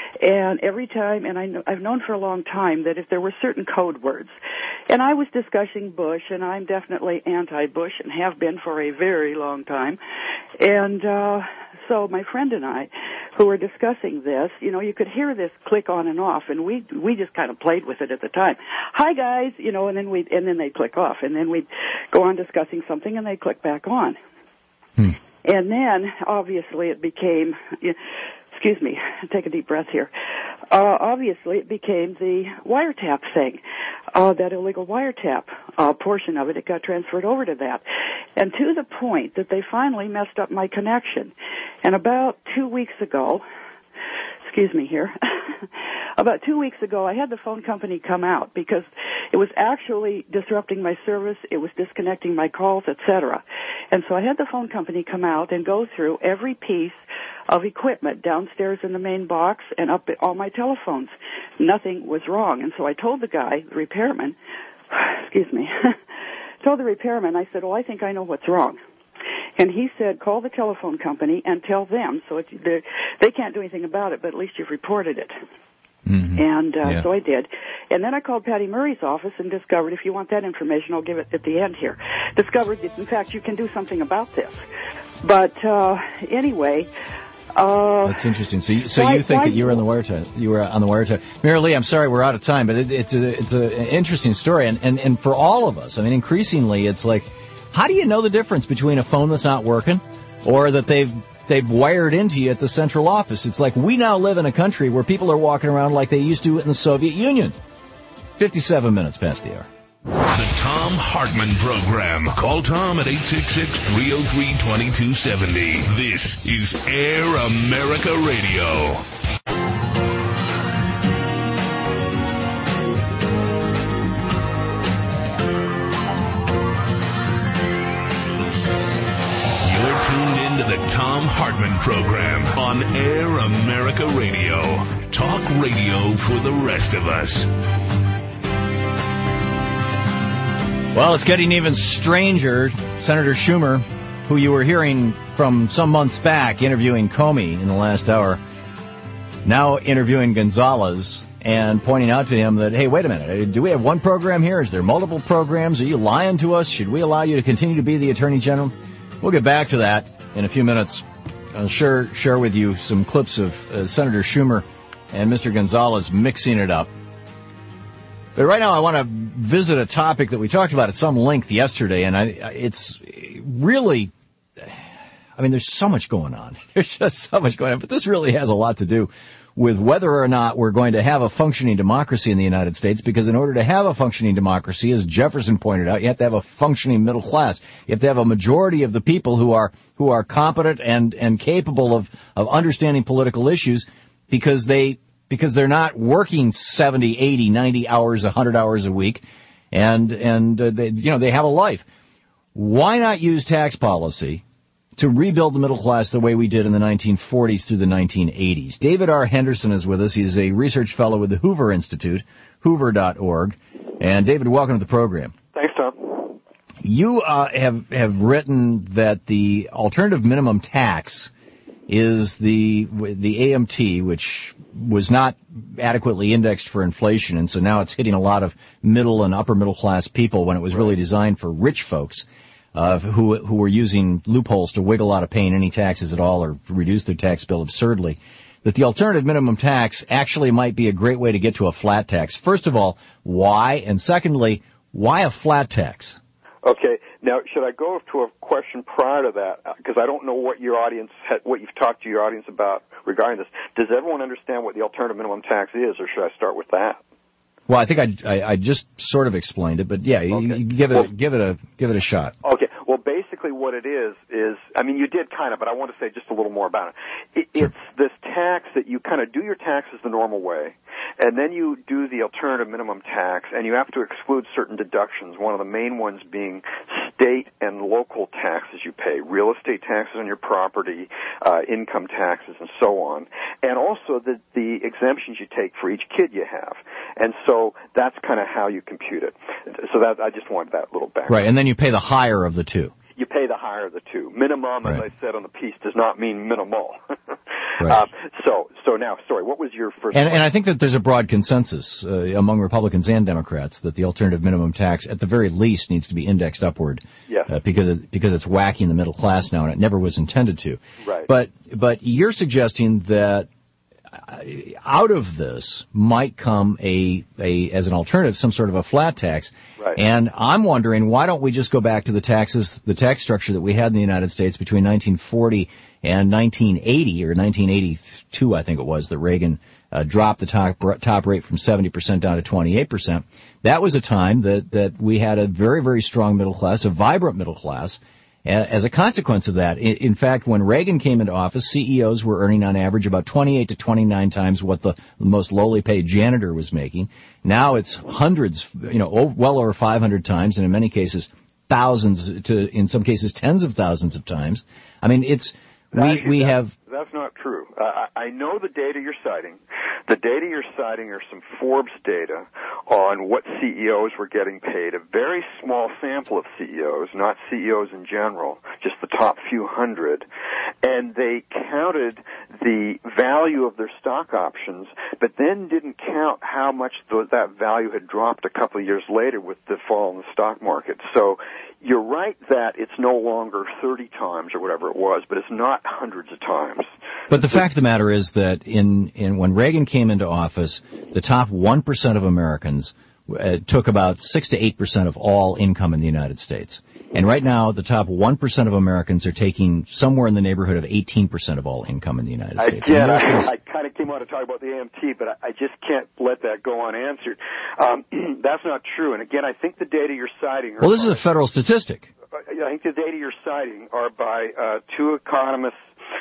[SPEAKER 9] And every time, and I've known for a long time that if there were certain code words, and I was discussing Bush, and I'm definitely anti-Bush and have been for a very long time, and so my friend and I, who were discussing this, you could hear this click on and off, and we just kind of played with it at the time. Hi guys, and then they'd click off, and then we'd go on discussing something, and they'd click back on. And then, obviously, it became, excuse me, take a deep breath here. Obviously, it became the wiretap thing, that illegal wiretap portion of it. It got transferred over to that. And to the point that they finally messed up my connection. And about 2 weeks ago, excuse me here, about 2 weeks ago, I had the phone company come out because it was actually disrupting my service. It was disconnecting my calls, etc. And so I had the phone company come out and go through every piece of equipment downstairs in the main box and up at all my telephones. Nothing was wrong. And so I told the guy, the repairman, excuse me, told the repairman, I said, I think I know what's wrong. And he said, call the telephone company and tell them, so they can't do anything about it, but at least you've reported it. And so I did. And then I called Patty Murray's office and discovered, if you want that information, I'll give it at the end here, discovered that, in fact, you can do something about this. But anyway...
[SPEAKER 3] That's interesting. So you think that you were on the wiretap? You were on the wiretap. Mary Lee, I'm sorry we're out of time, but it's an interesting story, and for all of us, I mean, increasingly, it's like, how do you know the difference between a phone that's not working or that they've wired into you at the central office? It's like we now live in a country where people are walking around like they used to in the Soviet Union. 57 minutes past the hour.
[SPEAKER 2] The Thom Hartmann Program. Call Tom at 866-303-2270. This is Air America Radio. You're tuned into the Thom Hartmann Program on Air America Radio. Talk radio for the rest of us.
[SPEAKER 3] Well, it's getting even stranger. Senator Schumer, who you were hearing from some months back interviewing Comey in the last hour, now interviewing Gonzalez and pointing out to him that, hey, wait a minute, do we have one program here? Is there multiple programs? Are you lying to us? Should we allow you to continue to be the Attorney General? We'll get back to that in a few minutes. I'll share with you some clips of Senator Schumer and Mr. Gonzalez mixing it up. But right now I want to visit a topic that we talked about at some length yesterday, and it's really, I mean, there's so much going on. There's just so much going on, but this really has a lot to do with whether or not we're going to have a functioning democracy in the United States, because in order to have a functioning democracy, as Jefferson pointed out, you have to have a functioning middle class. You have to have a majority of the people who are competent and capable of understanding political issues, because they're not working 70, 80, 90 hours, 100 hours a week, and they have a life. Why not use tax policy to rebuild the middle class the way we did in the 1940s through the 1980s? David R. Henderson is with us. He's a research fellow with the Hoover Institute, hoover.org. And David, welcome to the program.
[SPEAKER 10] Thanks, Tom.
[SPEAKER 3] You have written that the alternative minimum tax is the AMT, which was not adequately indexed for inflation, and so now it's hitting a lot of middle and upper middle class people when it was really designed for rich folks who were using loopholes to wiggle out of paying any taxes at all or reduce their tax bill absurdly. That the alternative minimum tax actually might be a great way to get to a flat tax. First of all, why? And secondly, why a flat tax?
[SPEAKER 10] Okay. Now, should I go to a question prior to that? Because I don't know what what you've talked to your audience about regarding this. Does everyone understand what the alternative minimum tax is, or should I start with that?
[SPEAKER 3] Well, I think I just sort of explained it, but yeah, okay. Give it a shot.
[SPEAKER 10] Okay. Well, basically what it is, I mean, you did kind of, but I want to say just a little more about it. It's this tax that you kind of do your taxes the normal way, and then you do the alternative minimum tax, and you have to exclude certain deductions, one of the main ones being state and local taxes you pay, real estate taxes on your property, income taxes, and so on, and also the exemptions you take for each kid you have. And so that's kind of how you compute it. So that I just wanted that little background.
[SPEAKER 3] Right, and then you pay the higher of the two.
[SPEAKER 10] You pay the higher of the two. Minimum, as I said on the piece, does not mean minimal.
[SPEAKER 3] Right.
[SPEAKER 10] So now, sorry, what was your first?
[SPEAKER 3] And I think that there's a broad consensus among Republicans and Democrats that the alternative minimum tax, at the very least, needs to be indexed upward.
[SPEAKER 10] Yes.
[SPEAKER 3] Because it's whacking the middle class now, and it never was intended to.
[SPEAKER 10] Right.
[SPEAKER 3] But you're suggesting that out of this might come as an alternative, some sort of a flat tax.
[SPEAKER 10] Right.
[SPEAKER 3] And I'm wondering, why don't we just go back to the tax structure that we had in the United States between 1940 and 1980, or 1982, I think it was, that Reagan dropped the top rate from 70% down to 28%. That was a time that we had a very, very strong middle class, a vibrant middle class. As a consequence of that, in fact, when Reagan came into office, CEOs were earning on average about 28 to 29 times what the most lowly paid janitor was making. Now it's hundreds, well over 500 times, and in many cases thousands in some cases tens of thousands of times. I mean,
[SPEAKER 10] That's not true. I know the data you're citing. The data you're citing are some Forbes data on what CEOs were getting paid. A very small sample of CEOs, not CEOs in general, just the top few hundred. And they counted the value of their stock options, but then didn't count how much that value had dropped a couple of years later with the fall in the stock market. So you're right that it's no longer 30 times or whatever it was, but it's not hundreds of times.
[SPEAKER 3] But the fact of the matter is that when Reagan came into office, the top 1% of Americans took about 6 to 8% of all income in the United States. And right now, the top 1% of Americans are taking somewhere in the neighborhood of 18% of all income in the United States.
[SPEAKER 10] Again, I kind of came out to talk about the AMT, but I just can't let that go unanswered. That's not true. And again, I think the data you're citing are...
[SPEAKER 3] Well, this is a federal statistic.
[SPEAKER 10] I think the data you're citing are by two economists,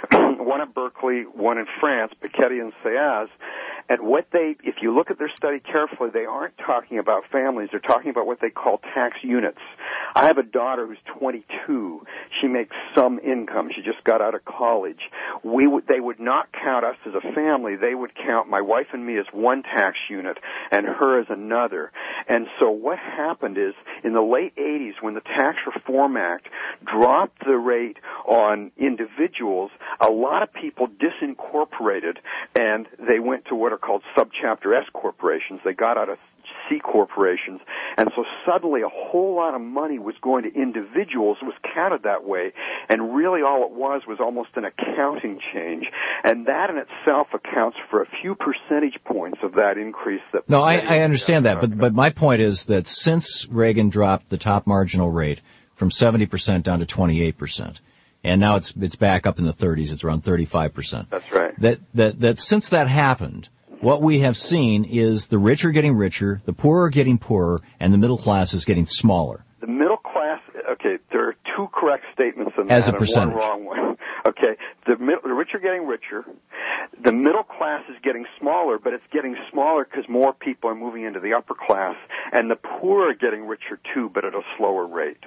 [SPEAKER 10] one at Berkeley, one in France, Piketty and Sayaz. And if you look at their study carefully, they aren't talking about families. They're talking about what they call tax units. I have a daughter who's 22. She makes some income. She just got out of college. They would not count us as a family. They would count my wife and me as one tax unit and her as another. And so what happened is, in the late 80s, when the Tax Reform Act dropped the rate on individuals, a lot of people disincorporated, and they went to what are called subchapter S corporations. They got out of C corporations, and so suddenly a whole lot of money was going to individuals, was counted that way, and really all it was almost an accounting change, and that in itself accounts for a few percentage points of that increase. No,
[SPEAKER 3] I understand that, but my point is that since Reagan dropped the top marginal rate from 70% down to 28%, and now it's back up in the 30s, it's around 35%.
[SPEAKER 10] That's right.
[SPEAKER 3] That since that happened, what we have seen is the rich are getting richer, the poor are getting poorer, and the middle class is getting smaller.
[SPEAKER 10] The middle class, okay, there are two correct statements in that
[SPEAKER 3] as a percentage.
[SPEAKER 10] And one wrong one. Okay, the rich are getting richer, the middle class is getting smaller, but it's getting smaller because more people are moving into the upper class, and the poor are getting richer too, but at a slower rate.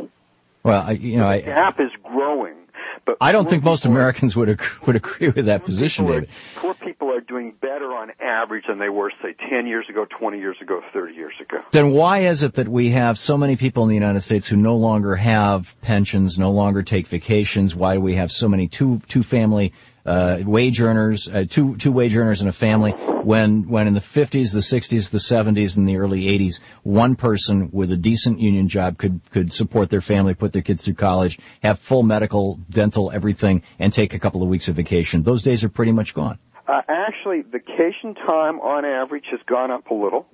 [SPEAKER 3] Well, the
[SPEAKER 10] gap is growing. But
[SPEAKER 3] I don't think most Americans would agree with that position, David.
[SPEAKER 10] Poor people are doing better on average than they were, say, 10 years ago, 20 years ago, 30 years ago.
[SPEAKER 3] Then why is it that we have so many people in the United States who no longer have pensions, no longer take vacations? Why do we have so many two-family wage earners, two wage earners in a family, when in the 50s, the 60s, the 70s, and the early 80s, one person with a decent union job could support their family, put their kids through college, have full medical, dental, everything, and take a couple of weeks of vacation. Those days are pretty much gone.
[SPEAKER 10] Actually, vacation time on average has gone up a little.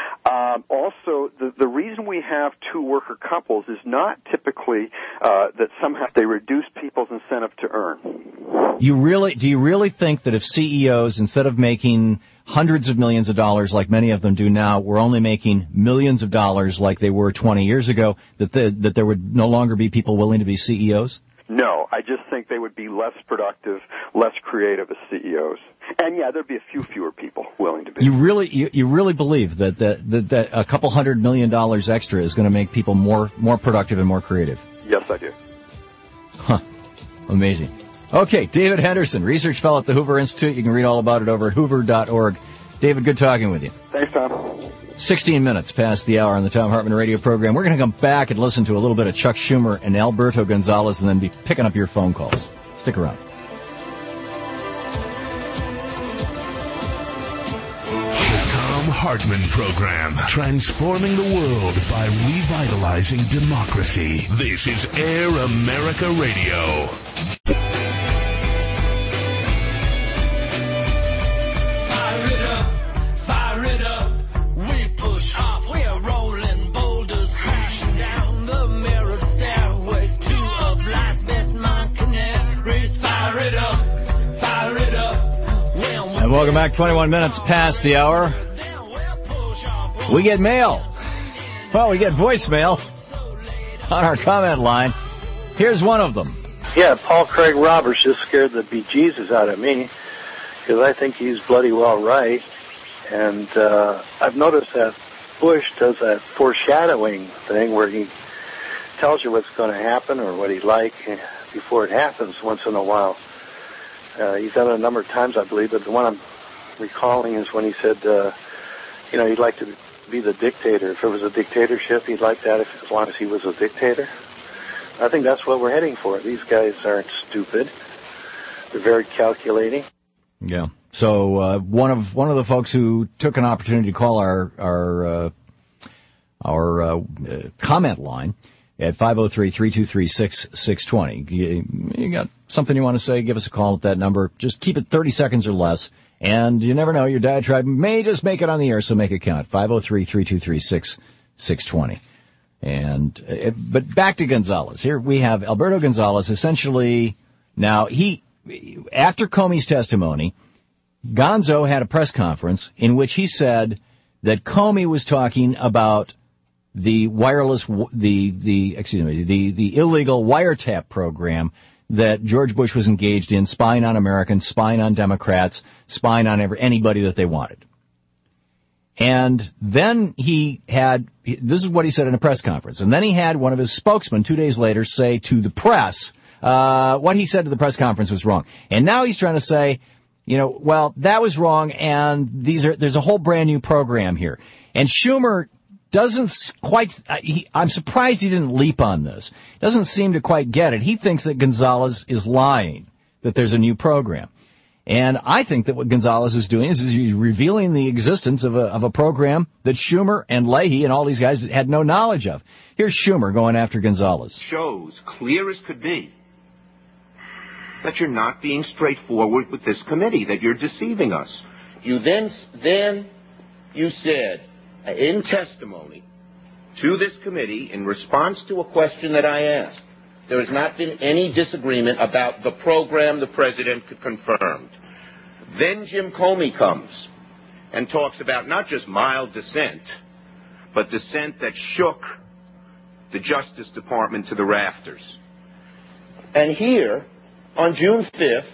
[SPEAKER 10] Also, the reason we have two-worker couples is not typically that somehow they reduce people's incentive to earn.
[SPEAKER 3] Do you really think that if CEOs, instead of making hundreds of millions of dollars like many of them do now, were only making millions of dollars like they were 20 years ago, that there would no longer be people willing to be CEOs?
[SPEAKER 10] No, I just think they would be less productive, less creative as CEOs. And yeah, there'd be a fewer people willing to be.
[SPEAKER 3] You really believe that a couple $100 million extra is going to make people more productive and more creative?
[SPEAKER 10] Yes, I do.
[SPEAKER 3] Huh. Amazing. Okay, David Henderson, research fellow at the Hoover Institute. You can read all about it over at hoover.org. David, good talking with you.
[SPEAKER 10] Thanks, Tom.
[SPEAKER 3] 16 minutes past the hour on the Tom Hartman radio program. We're going to come back and listen to a little bit of Chuck Schumer and Alberto Gonzalez and then be picking up your phone calls. Stick around.
[SPEAKER 2] Hartmann Program, transforming the world by revitalizing democracy. This is Air America Radio.
[SPEAKER 11] Fire it up, fire it up. We push off, we're rolling boulders, crashing down the mirrored stairways to a blast best man canaries. Fire it up, fire it up.
[SPEAKER 3] And welcome back. 21 minutes past the hour. We get mail. Well, we get voicemail on our comment line. Here's one of them.
[SPEAKER 12] Yeah, Paul Craig Roberts just scared the bejesus out of me because I think he's bloody well right. And I've noticed that Bush does that foreshadowing thing where he tells you what's going to happen or what he'd like before it happens once in a while. He's done it a number of times, I believe, but the one I'm recalling is when he said, he'd like to be the dictator. If it was a dictatorship, he'd like that as long as he was a dictator. I think that's what we're heading for. These guys aren't stupid. They're very calculating.
[SPEAKER 3] Yeah. So one of the folks who took an opportunity to call our comment line at 503-323-6620. You got something you want to say, give us a call at that number. Just keep it 30 seconds or less. And you never know, your diatribe may just make it on the air, so make it count. 503-323-6620. But back to Gonzales. Here we have Alberto Gonzales essentially. Now, after Comey's testimony, Gonzo had a press conference in which he said that Comey was talking about the illegal wiretap program that George Bush was engaged in, spying on Americans, spying on Democrats, spying on anybody that they wanted. And then this is what he said in a press conference, and then he had one of his spokesmen 2 days later say to the press, what he said to the press conference was wrong. And now he's trying to say, well, that was wrong, and there's a whole brand new program here. And Schumer doesn't quite, I'm surprised he didn't leap on this. Doesn't seem to quite get it. He thinks that Gonzales is lying, that there's a new program. And I think that what Gonzales is doing is he's revealing the existence of a program that Schumer and Leahy and all these guys had no knowledge of. Here's Schumer going after Gonzales.
[SPEAKER 7] Shows, clear as could be, that you're not being straightforward with this committee, that you're deceiving us. You then you said in testimony to this committee in response to a question that I asked, there has not been any disagreement about the program the president confirmed. Then Jim Comey comes and talks about not just mild dissent, but dissent that shook the Justice Department to the rafters. And here, on June 5th,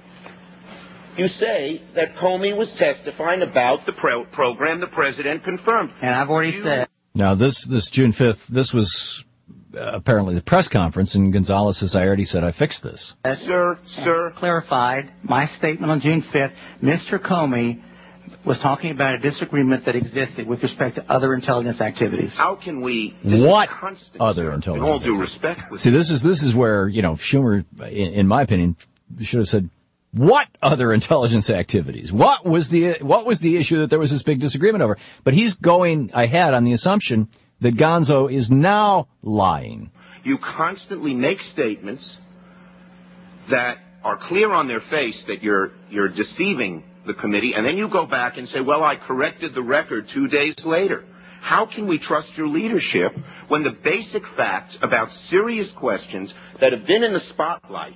[SPEAKER 7] you say that Comey was testifying about the program the president confirmed.
[SPEAKER 6] And I've already said.
[SPEAKER 3] Now, this June 5th, this was apparently the press conference, and Gonzales says, I already said I fixed this.
[SPEAKER 7] Sir.
[SPEAKER 6] Clarified my statement on June 5th. Mr. Comey was talking about a disagreement that existed with respect to other intelligence activities.
[SPEAKER 7] How can we...
[SPEAKER 3] What other intelligence?
[SPEAKER 7] In all due respect.
[SPEAKER 3] See, this is where, Schumer, in my opinion, should have said, what other intelligence activities? What was the issue that there was this big disagreement over? But he's going ahead on the assumption that Gonzo is now lying.
[SPEAKER 7] You constantly make statements that are clear on their face that you're deceiving the committee, and then you go back and say, well, I corrected the record 2 days later. How can we trust your leadership when the basic facts about serious questions that have been in the spotlight,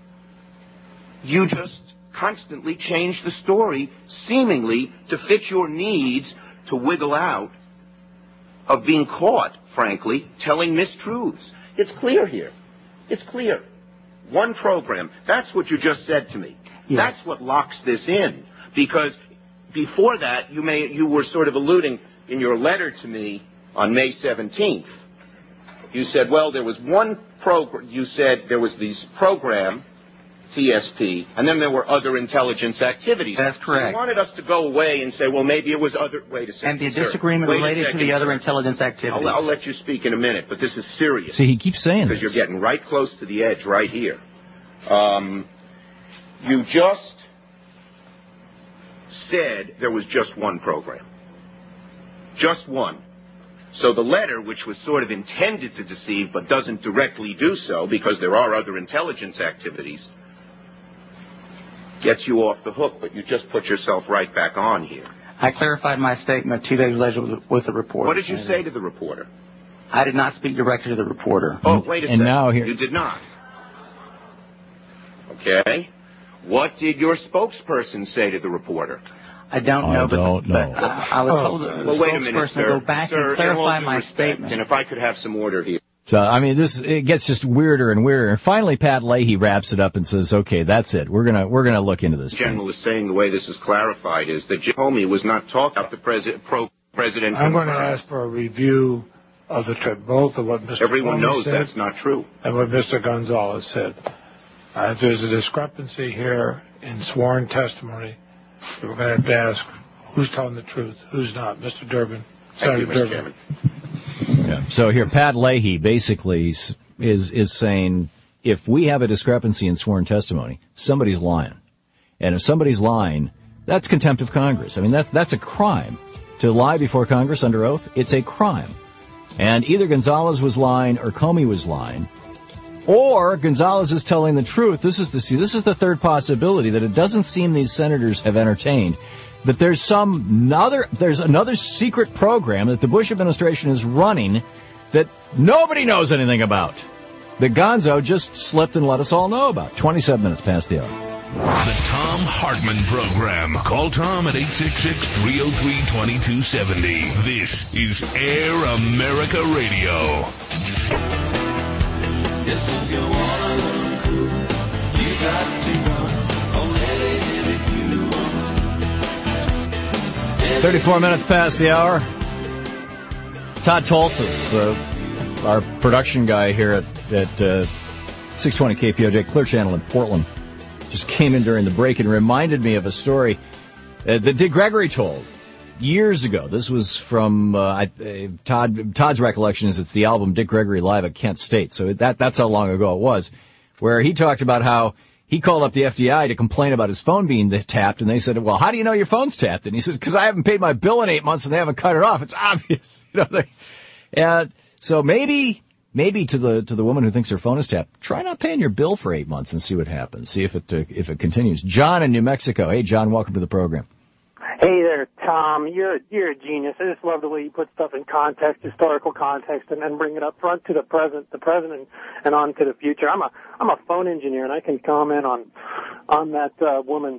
[SPEAKER 7] you just constantly change the story, seemingly to fit your needs to wiggle out of being caught, frankly, telling mistruths. It's clear here. It's clear. One program. That's what you just said to me. Yes. That's what locks this in. Because before that, you were sort of alluding in your letter to me on May 17th. You said, well, there was one program. You said there was this program, TSP, and then there were other intelligence activities.
[SPEAKER 6] That's correct.
[SPEAKER 7] So you wanted us to go away and say, well, maybe it was other... Wait a second,
[SPEAKER 6] and the disagreement related to the other intelligence activities.
[SPEAKER 7] I'll let you speak in a minute, but this is serious.
[SPEAKER 3] See, he keeps saying
[SPEAKER 7] this. Because you're getting right close to the edge right here. You just said there was just one program. Just one. So the letter, which was sort of intended to deceive but doesn't directly do so because there are other intelligence activities, gets you off the hook, but you just put yourself right back on here.
[SPEAKER 6] I clarified my statement 2 days later with the reporter.
[SPEAKER 7] What did you say to the reporter?
[SPEAKER 6] I did not speak directly to the reporter.
[SPEAKER 7] Oh, wait a second.
[SPEAKER 3] Now here...
[SPEAKER 7] You did not. Okay. What did your spokesperson say to the reporter?
[SPEAKER 6] I don't know, but I was told that the
[SPEAKER 7] wait a minute,
[SPEAKER 6] spokesperson
[SPEAKER 7] sir.
[SPEAKER 6] to go back and clarify my statement.
[SPEAKER 7] And if I could have some order here.
[SPEAKER 3] So, I mean, it gets just weirder and weirder. And finally, Pat Leahy wraps it up and says, okay, that's it. We're gonna look into this.
[SPEAKER 7] The general is saying the way this is clarified is that Comey was not talking about the pro-president.
[SPEAKER 13] I'm going to ask for a review of the trip, both of what Mr.
[SPEAKER 7] Everyone
[SPEAKER 13] Comey
[SPEAKER 7] knows
[SPEAKER 13] said
[SPEAKER 7] that's not true.
[SPEAKER 13] And what Mr. Gonzalez said. There's a discrepancy here in sworn testimony. We're going to have to ask who's telling the truth, who's not. Mr. Durbin.
[SPEAKER 7] Thank you, Mr. Chairman.
[SPEAKER 3] Yeah. So here, Pat Leahy basically is saying if we have a discrepancy in sworn testimony, somebody's lying. And if somebody's lying, that's contempt of Congress. I mean, that's a crime. To lie before Congress under oath, it's a crime. And either Gonzalez was lying or Comey was lying, or Gonzalez is telling the truth. This is the third possibility that it doesn't seem these senators have entertained. That there's another secret program that the Bush administration is running that nobody knows anything about. That Gonzo just slipped and let us all know about. 27 minutes past the hour.
[SPEAKER 2] The Thom Hartmann Program. Call Tom at 866-303-2270. This is Air America Radio.
[SPEAKER 11] Yes, if you wanna look cool, you got to run. Oh, let it if you want.
[SPEAKER 3] 34 minutes past the hour. Todd Tolsis, our production guy here at 620 KPOJ, Clear Channel in Portland, just came in during the break and reminded me of a story that Dick Gregory told years ago. This was from Todd's recollection is it's the album Dick Gregory Live at Kent State. So that's how long ago it was, where he talked about how he called up the FBI to complain about his phone being tapped, and they said, well, how do you know your phone's tapped? And he says, because I haven't paid my bill in 8 months and they haven't cut it off. It's obvious. And so maybe to the woman who thinks her phone is tapped, try not paying your bill for 8 months and see what happens. See if it continues. John in New Mexico. Hey, John, welcome to the program.
[SPEAKER 14] Hey there, Tom. You're a genius. I just love the way you put stuff in context, historical context, and then bring it up front to the present, and on to the future. I'm a phone engineer, and I can comment on that woman.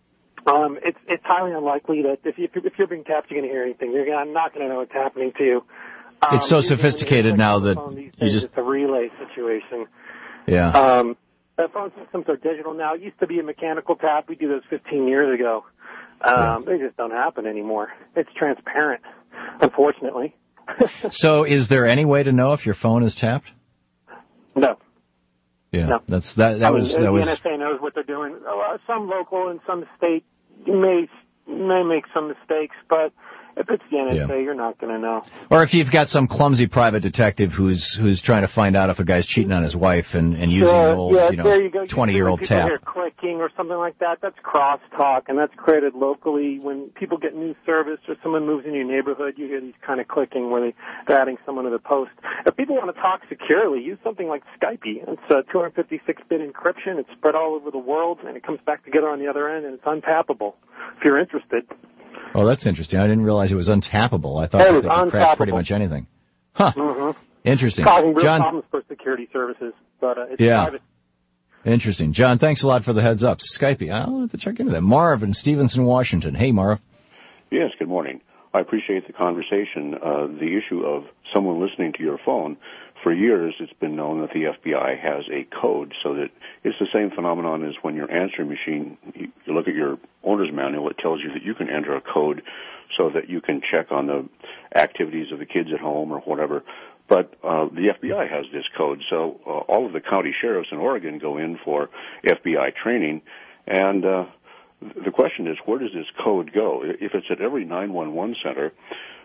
[SPEAKER 14] It's highly unlikely that if you're being tapped, you're going to hear anything. I'm not going to know what's happening to you.
[SPEAKER 3] It's so sophisticated now that you just...
[SPEAKER 14] It's a relay situation.
[SPEAKER 3] Yeah.
[SPEAKER 14] The phone systems are digital now. It used to be a mechanical tap. We do those 15 years ago. They just don't happen anymore. It's transparent, unfortunately.
[SPEAKER 3] So is there any way to know if your phone is tapped?
[SPEAKER 14] No.
[SPEAKER 3] Yeah,
[SPEAKER 14] no.
[SPEAKER 3] The
[SPEAKER 14] NSA knows what they're doing. Some local and some state may make some mistakes, but if it's the NSA, you're not going to know.
[SPEAKER 3] Or if you've got some clumsy private detective who's trying to find out if a guy's cheating on his wife and using an old, 20-year-old tap.
[SPEAKER 14] People hear clicking or something like that. That's crosstalk, and that's created locally. When people get new service or someone moves in your neighborhood, you hear these kind of clicking where they're adding someone to the post. If people want to talk securely, use something like Skype. It's 256-bit encryption. It's spread all over the world, and it comes back together on the other end, and it's untappable if you're interested.
[SPEAKER 3] Oh, that's interesting. I didn't realize it was untappable. I thought they could crack pretty much anything. Huh.
[SPEAKER 14] Mm-hmm.
[SPEAKER 3] Interesting.
[SPEAKER 14] It's causing real
[SPEAKER 3] John,
[SPEAKER 14] problems for security services, but it's private.
[SPEAKER 3] Interesting. John, thanks a lot for the heads up. Skype. I'll have to check into that. Marv in Stevenson, Washington. Hey, Marv.
[SPEAKER 15] Yes, good morning. I appreciate the conversation. The issue of someone listening to your phone, for years it's been known that the FBI has a code so that it's the same phenomenon as when your answering machine, you look at your owner's manual, it tells you that you can enter a code so that you can check on the activities of the kids at home or whatever. But the FBI has this code, so all of the county sheriffs in Oregon go in for FBI training, and the question is, where does this code go? If it's at every 911 center,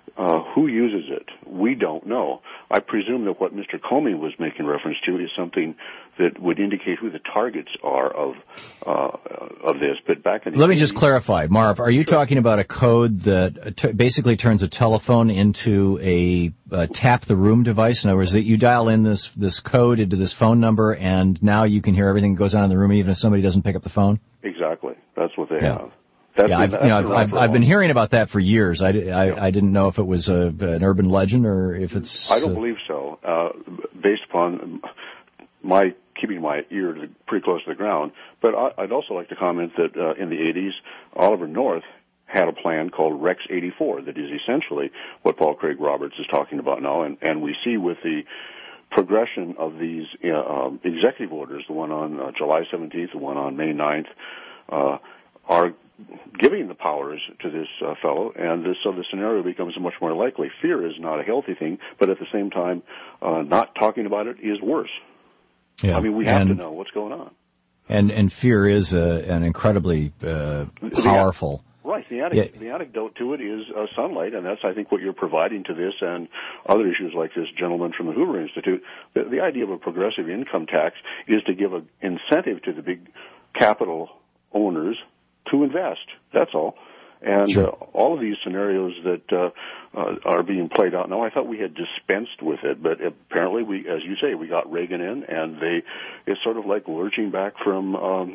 [SPEAKER 15] Who uses it? We don't know. I presume that what Mr. Comey was making reference to is something that would indicate who the targets are of this. But back in the
[SPEAKER 3] Let me just clarify, Marv. Are you talking about a code that basically turns a telephone into a tap the room device? In other words, that you dial in this code into this phone number, and now you can hear everything that goes on in the room, even if somebody doesn't pick up the phone?
[SPEAKER 15] Exactly. That's what they have.
[SPEAKER 3] I've been hearing about that for years. I didn't know if it was an urban legend or if it's.
[SPEAKER 15] I don't believe so. Based upon my keeping my ear pretty close to the ground, but I'd also like to comment that in the 80s, Oliver North had a plan called Rex 84 that is essentially what Paul Craig Roberts is talking about now, and we see with the progression of these executive orders, the one on July 17th, the one on May 9th, are giving the powers to this fellow, and so the scenario becomes much more likely. Fear is not a healthy thing, but at the same time, not talking about it is worse.
[SPEAKER 3] Yeah.
[SPEAKER 15] I mean, we have to know what's going on.
[SPEAKER 3] And fear is an incredibly powerful.
[SPEAKER 15] Right. The antidote to it is sunlight, and that's, I think, what you're providing to this and other issues like this gentleman from the Hoover Institute. The idea of a progressive income tax is to give an incentive to the big capital owners to invest. That's all. And all of these scenarios that are being played out now, I thought we had dispensed with it, but apparently we, as you say, we got Reagan in, and it's sort of like lurching back from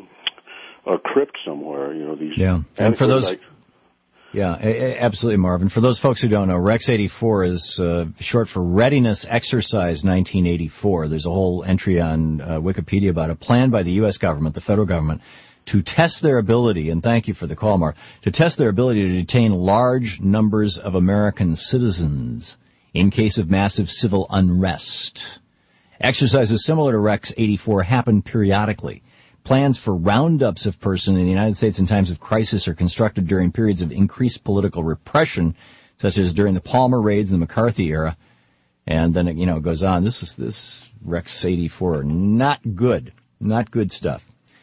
[SPEAKER 15] a crypt somewhere. You know, these.
[SPEAKER 3] Yeah, and for those. Absolutely, Marvin. For those folks who don't know, Rex 84 is short for Readiness Exercise 1984. There's a whole entry on Wikipedia about a plan by the U.S. government, the federal government, to test their ability, and thank you for the call, Mark, to test their ability to detain large numbers of American citizens in case of massive civil unrest. Exercises similar to Rex 84 happen periodically. Plans for roundups of persons in the United States in times of crisis are constructed during periods of increased political repression, such as during the Palmer raids in the McCarthy era. And then it goes on. This Rex 84, not good stuff.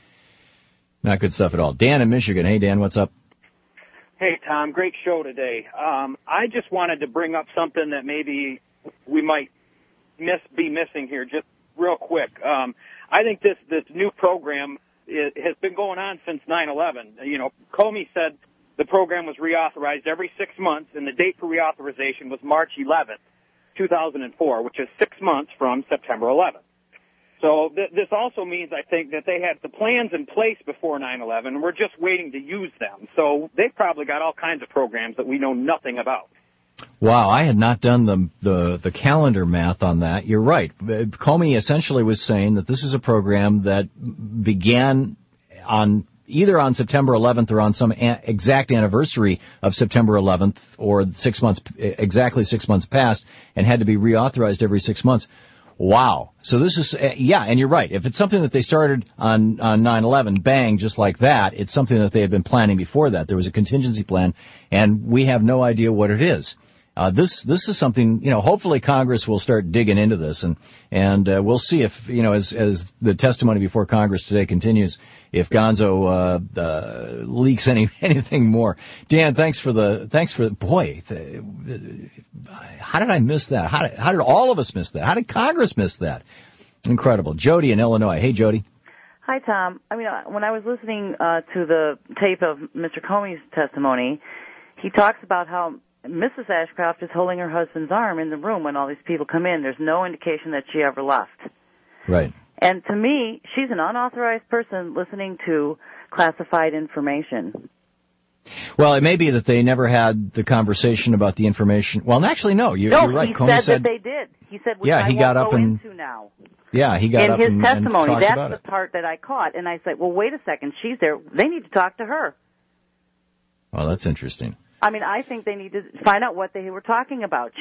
[SPEAKER 3] Not good stuff at all. Dan in Michigan. Hey, Dan, what's up?
[SPEAKER 16] Hey, Tom. Great show today. I just wanted to bring up something that maybe we might be missing here just real quick. I think this new program has been going on since 9/11. You know, Comey said the program was reauthorized every 6 months, and the date for reauthorization was March 11th, 2004, which is 6 months from September 11th. So this also means, I think, that they had the plans in place before 9/11, and we're just waiting to use them. So they've probably got all kinds of programs that we know nothing about.
[SPEAKER 3] Wow, I had not done the calendar math on that. You're right. Comey essentially was saying that this is a program that began either on September 11th or on some exact anniversary of September 11th, or exactly 6 months past, and had to be reauthorized every 6 months. Wow. So this is, and you're right. If it's something that they started on 9/11, bang, just like that, it's something that they had been planning before that. There was a contingency plan, and we have no idea what it is. This is something, hopefully Congress will start digging into this, and we'll see if, as the testimony before Congress today continues, if Gonzo leaks anything more. Dan, thanks for boy, how did I miss that? How did all of us miss that? How did Congress miss that? Incredible. Jody in Illinois. Hey, Jody.
[SPEAKER 17] Hi, Tom. I mean, when I was listening to the tape of Mr. Comey's testimony, he talks about how Mrs. Ashcroft is holding her husband's arm in the room when all these people come in. There's no indication that she ever left.
[SPEAKER 3] Right.
[SPEAKER 17] And to me, she's an unauthorized person listening to classified information.
[SPEAKER 3] Well, it may be that they never had the conversation about the information. Well, actually, no. You're right.
[SPEAKER 17] He
[SPEAKER 3] Comey
[SPEAKER 17] said that they did. He said, which I won't go into now.
[SPEAKER 3] Yeah, he got up and
[SPEAKER 17] in his testimony,
[SPEAKER 3] talked
[SPEAKER 17] that's
[SPEAKER 3] about
[SPEAKER 17] the part that I caught. And I said, well, wait a second. She's there. They need to talk to her.
[SPEAKER 3] Well, that's interesting.
[SPEAKER 17] I mean, I think they need to find out what they were talking about.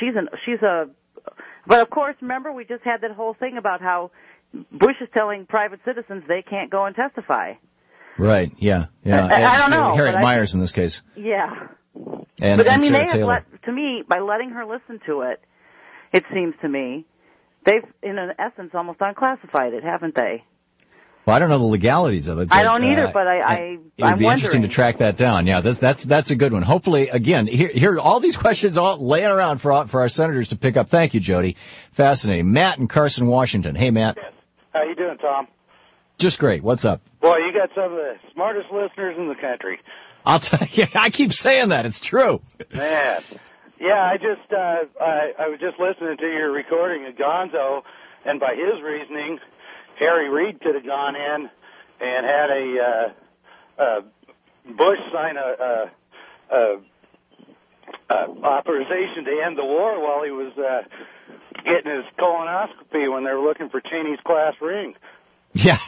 [SPEAKER 17] But of course, remember, we just had that whole thing about how Bush is telling private citizens they can't go and testify.
[SPEAKER 3] Right, yeah.
[SPEAKER 17] I don't know.
[SPEAKER 3] Harriet Myers in this case.
[SPEAKER 17] Yeah.
[SPEAKER 3] And
[SPEAKER 17] I mean,
[SPEAKER 3] Sarah
[SPEAKER 17] they
[SPEAKER 3] Taylor.
[SPEAKER 17] have to me, by letting her listen to it, it seems to me, they've, in essence, almost unclassified it, haven't they?
[SPEAKER 3] Well, I don't know the legalities of it. But,
[SPEAKER 17] I don't either, but
[SPEAKER 3] it would
[SPEAKER 17] I'm
[SPEAKER 3] be interesting to track that down. Yeah, that's a good one. Hopefully, again, here all these questions all laying around for our senators to pick up. Thank you, Jody. Fascinating. Matt in Carson, Washington. Hey, Matt.
[SPEAKER 18] How you doing, Tom?
[SPEAKER 3] Just great. What's up?
[SPEAKER 18] Boy, you got some of the smartest listeners in the country.
[SPEAKER 3] I'll tell you. I keep saying that. It's true.
[SPEAKER 18] Man. Yeah, I was just listening to your recording of Gonzo, and by his reasoning, Harry Reid could have gone in and had Bush sign a authorization to end the war while he was getting his colonoscopy when they were looking for Cheney's class ring.
[SPEAKER 3] Yeah,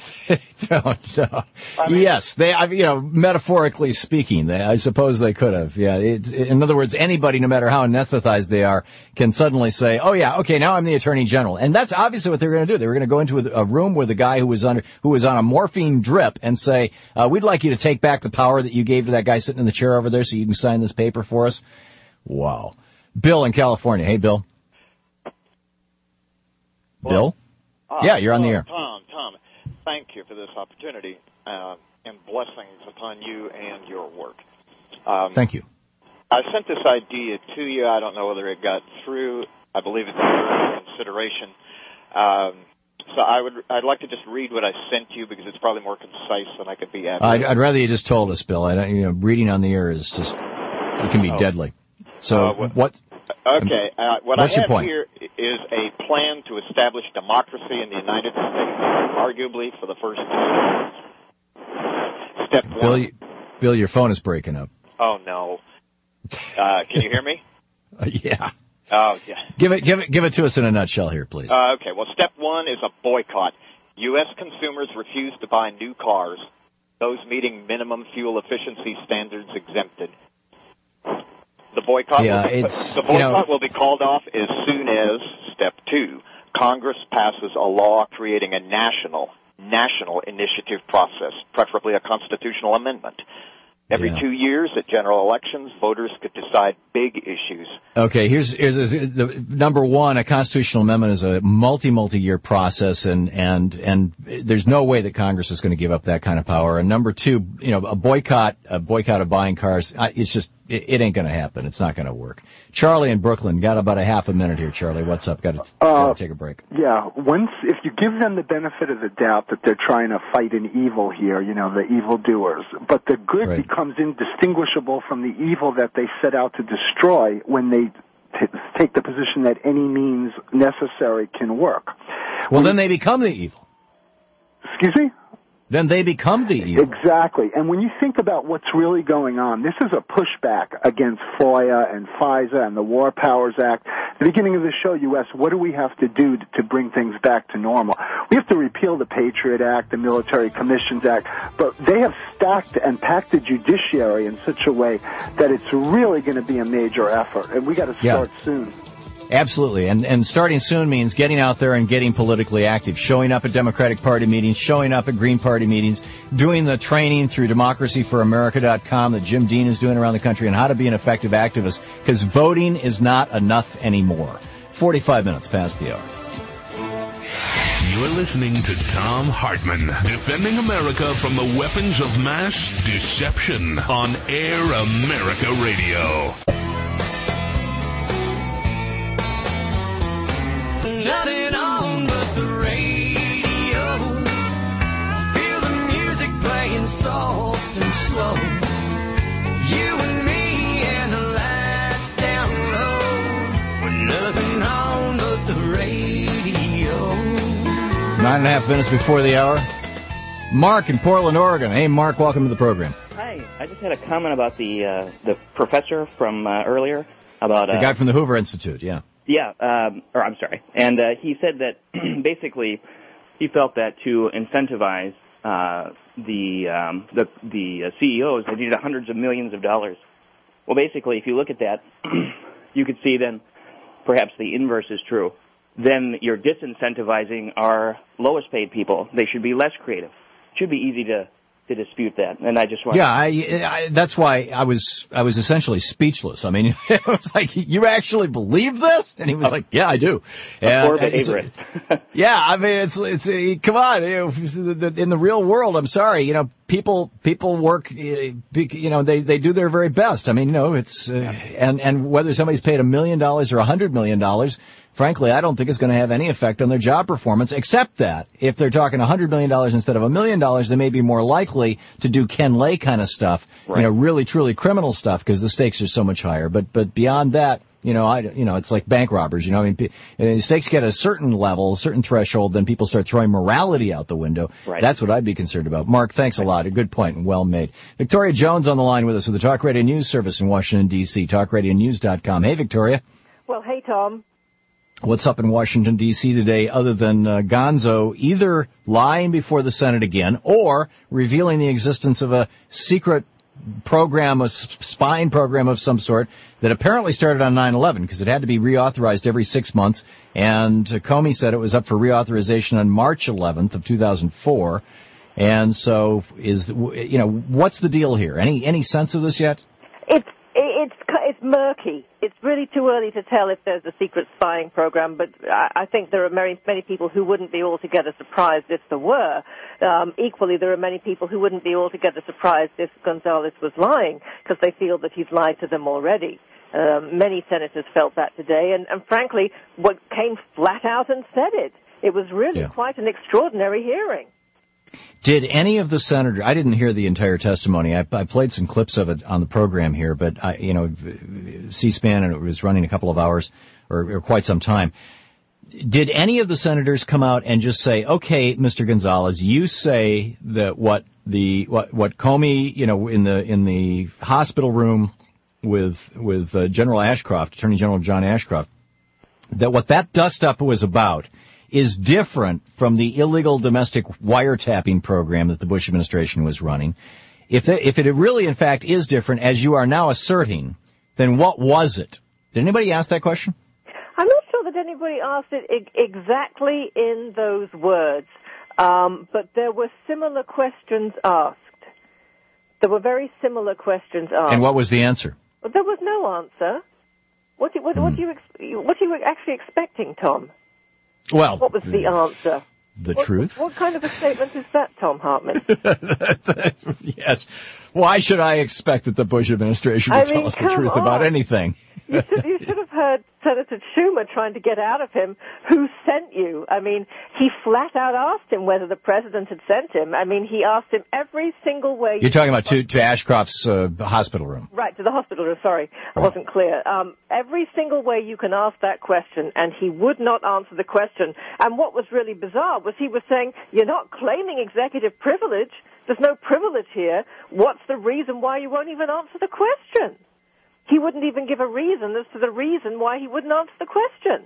[SPEAKER 3] yes, they. Metaphorically speaking, I suppose they could have. Yeah, in other words, anybody, no matter how anesthetized they are, can suddenly say, "Oh yeah, okay, now I'm the Attorney General," and that's obviously what they were going to do. They were going to go into a room with a guy who was on a morphine drip and say, "We'd like you to take back the power that you gave to that guy sitting in the chair over there, so you can sign this paper for us." Wow, Bill in California. Hey, Bill.
[SPEAKER 19] Hello?
[SPEAKER 3] Bill. Yeah, you're on the air.
[SPEAKER 19] Tom. Thank you for this opportunity, and blessings upon you and your work.
[SPEAKER 3] Thank you.
[SPEAKER 19] I sent this idea to you. I don't know whether it got through. I believe it's under consideration. So I'd like to just read what I sent you because it's probably more concise than I could be at.
[SPEAKER 3] I'd rather you just told us, Bill. Reading on the air is just, it can be deadly. So what?
[SPEAKER 19] Okay, what I have
[SPEAKER 3] point?
[SPEAKER 19] here is a plan to establish democracy in the United States, arguably for the first time. Step one.
[SPEAKER 3] Bill, your phone is breaking up.
[SPEAKER 19] Oh no! Can you hear me?
[SPEAKER 3] Yeah.
[SPEAKER 19] Oh yeah.
[SPEAKER 3] Give it to us in a nutshell here, please.
[SPEAKER 19] Okay. Well, step one is a boycott. U.S. consumers refuse to buy new cars. Those meeting minimum fuel efficiency standards exempted. The boycott, will be called off as soon as, step two, Congress passes a law creating a national initiative process, preferably a constitutional amendment. Every 2 years at general elections, voters could decide big issues.
[SPEAKER 3] Okay, here's the number one. A constitutional amendment is a multi-year process, and there's no way that Congress is going to give up that kind of power. And number two, a boycott of buying cars. It's just it ain't going to happen. It's not going to work. Charlie in Brooklyn, got about a half a minute here. Charlie, what's up? Got to take a break.
[SPEAKER 20] Yeah, if you give them the benefit of the doubt that they're trying to fight an evil here, the evildoers, but the good becomes indistinguishable from the evil that they set out to destroy when they take the position that any means necessary can work.
[SPEAKER 3] Well, then they become the evil.
[SPEAKER 20] Excuse me?
[SPEAKER 3] Then they become the evil.
[SPEAKER 20] Exactly. And when you think about what's really going on, this is a pushback against FOIA and FISA and the War Powers Act. At the beginning of the show, you asked, what do we have to do to bring things back to normal? We have to repeal the Patriot Act, the Military Commissions Act, but they have stacked and packed the judiciary in such a way that it's really going to be a major effort, and we got to start soon.
[SPEAKER 3] Absolutely, and starting soon means getting out there and getting politically active, showing up at Democratic Party meetings, showing up at Green Party meetings, doing the training through democracyforamerica.com that Jim Dean is doing around the country on how to be an effective activist, because voting is not enough anymore. 45 minutes past the hour.
[SPEAKER 2] You're listening to Thom Hartmann, defending America from the weapons of mass deception on Air America Radio.
[SPEAKER 11] Nothing on but the radio. Feel the music playing soft and slow. You and me and the lights down low. With nothing on but the radio.
[SPEAKER 3] 9.5 minutes before the hour. Mark in Portland, Oregon. Hey, Mark, welcome to the program.
[SPEAKER 21] Hi. I just had a comment about the professor from earlier about
[SPEAKER 3] the guy from the Hoover Institute. Yeah.
[SPEAKER 21] Yeah, I'm sorry. And he said that basically he felt that to incentivize the CEOs, they needed hundreds of millions of dollars. Well, basically, if you look at that, you could see then perhaps the inverse is true. Then you're disincentivizing our lowest paid people. They should be less creative. It should be easy to to dispute that. And I just want
[SPEAKER 3] that's why I was essentially speechless. I mean, it was like, you actually believe this? And he was like, yeah, I do.
[SPEAKER 21] A poor behaviorist.
[SPEAKER 3] Yeah, I mean, it's come on, in the real world, I'm sorry, people work, they do their very best. I mean, it's, and whether somebody's paid $1 million or $100 million, frankly, I don't think it's going to have any effect on their job performance, except that if they're talking $100 million instead of $1 million, they may be more likely to do Ken Lay kind of stuff, really, truly criminal stuff, because the stakes are so much higher. But beyond that, it's like bank robbers. I mean, stakes get a certain level, a certain threshold, then people start throwing morality out the window.
[SPEAKER 21] Right.
[SPEAKER 3] That's what I'd be concerned about. Mark, thanks a lot. A good point and well made. Victoria Jones on the line with us with the Talk Radio News Service in Washington, D.C., talkradionews.com. Hey, Victoria.
[SPEAKER 1] Well, hey, Tom.
[SPEAKER 3] What's up in Washington, D.C. today other than Gonzo either lying before the Senate again or revealing the existence of a secret program, a spying program of some sort that apparently started on 9/11 because it had to be reauthorized every 6 months, and Comey said it was up for reauthorization on March 11th of 2004. And so what's the deal here? Any sense of this yet?
[SPEAKER 1] It's murky. It's really too early to tell if there's a secret spying program, but I think there are many people who wouldn't be altogether surprised if there were. Equally, there are many people who wouldn't be altogether surprised if Gonzalez was lying, because they feel that he's lied to them already. Many senators felt that today, and frankly, what came flat out and said it. It was really quite an extraordinary hearing.
[SPEAKER 3] Did any of the senators, I didn't hear the entire testimony. I played some clips of it on the program here, but C-SPAN, and it was running a couple of hours or quite some time. Did any of the senators come out and just say, okay, Mr. Gonzalez, you say that what Comey, in the hospital room with General Ashcroft, Attorney General John Ashcroft, that what that dust-up was about is different from the illegal domestic wiretapping program that the Bush administration was running. If it really, in fact, is different, as you are now asserting, then what was it? Did anybody ask that question?
[SPEAKER 1] I'm not sure that anybody asked it exactly in those words, but there were similar questions asked. There were very similar questions asked.
[SPEAKER 3] And what was the answer?
[SPEAKER 1] Well, there was no answer. What are you actually expecting, Tom?
[SPEAKER 3] Well,
[SPEAKER 1] what was the answer?
[SPEAKER 3] The truth?
[SPEAKER 1] What kind of a statement is that, Tom Hartman?
[SPEAKER 3] Yes. Why should I expect that the Bush administration will tell us the truth about anything?
[SPEAKER 1] You should have heard Senator Schumer trying to get out of him who sent you. I mean, he flat out asked him whether the president had sent him. I mean, he asked him every single way.
[SPEAKER 3] You're talking about to Ashcroft's hospital room.
[SPEAKER 1] Right, to the hospital room. Sorry, I wasn't clear. Every single way you can ask that question, and he would not answer the question. And what was really bizarre was he was saying, you're not claiming executive privilege. There's no privilege here. What's the reason why you won't even answer the question? He wouldn't even give a reason as to the reason why he wouldn't answer the question.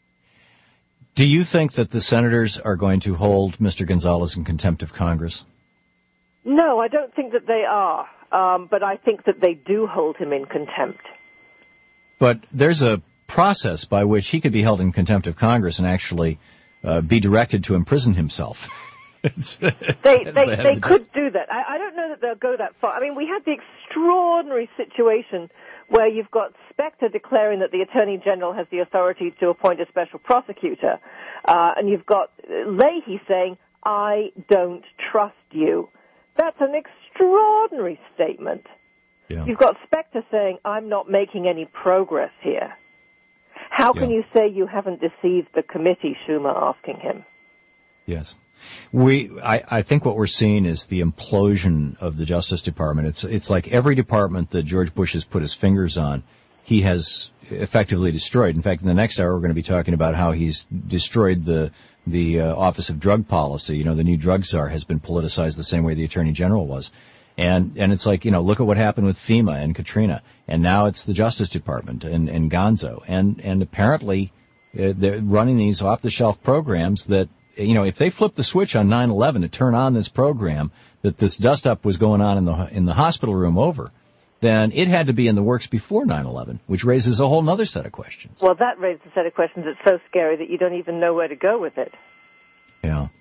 [SPEAKER 3] Do you think that the senators are going to hold Mr. Gonzalez in contempt of Congress?
[SPEAKER 1] No, I don't think that they are. But I think that they do hold him in contempt.
[SPEAKER 3] But there's a process by which he could be held in contempt of Congress and actually be directed to imprison himself.
[SPEAKER 1] They could do that. I don't know that they'll go that far. I mean, we had the extraordinary situation where you've got Specter declaring that the Attorney General has the authority to appoint a special prosecutor, and you've got Leahy saying, I don't trust you. That's an extraordinary statement. Yeah. You've got Specter saying, I'm not making any progress here. How can you say you haven't deceived the committee, Schumer asking him?
[SPEAKER 3] Yes. I think what we're seeing is the implosion of the Justice Department. It's like every department that George Bush has put his fingers on, he has effectively destroyed. In fact, in the next hour, we're going to be talking about how he's destroyed the Office of Drug Policy. You know, the new drug czar has been politicized the same way the Attorney General was. And it's like, look at what happened with FEMA and Katrina. And now it's the Justice Department and Gonzo. And apparently they're running these off-the-shelf programs that, if they flip the switch on 9/11 to turn on this program that this dust-up was going on in the hospital room over, then it had to be in the works before 9/11, which raises a whole other set of questions.
[SPEAKER 1] Well, that raises a set of questions that's so scary that you don't even know where to go with it.
[SPEAKER 3] Yeah.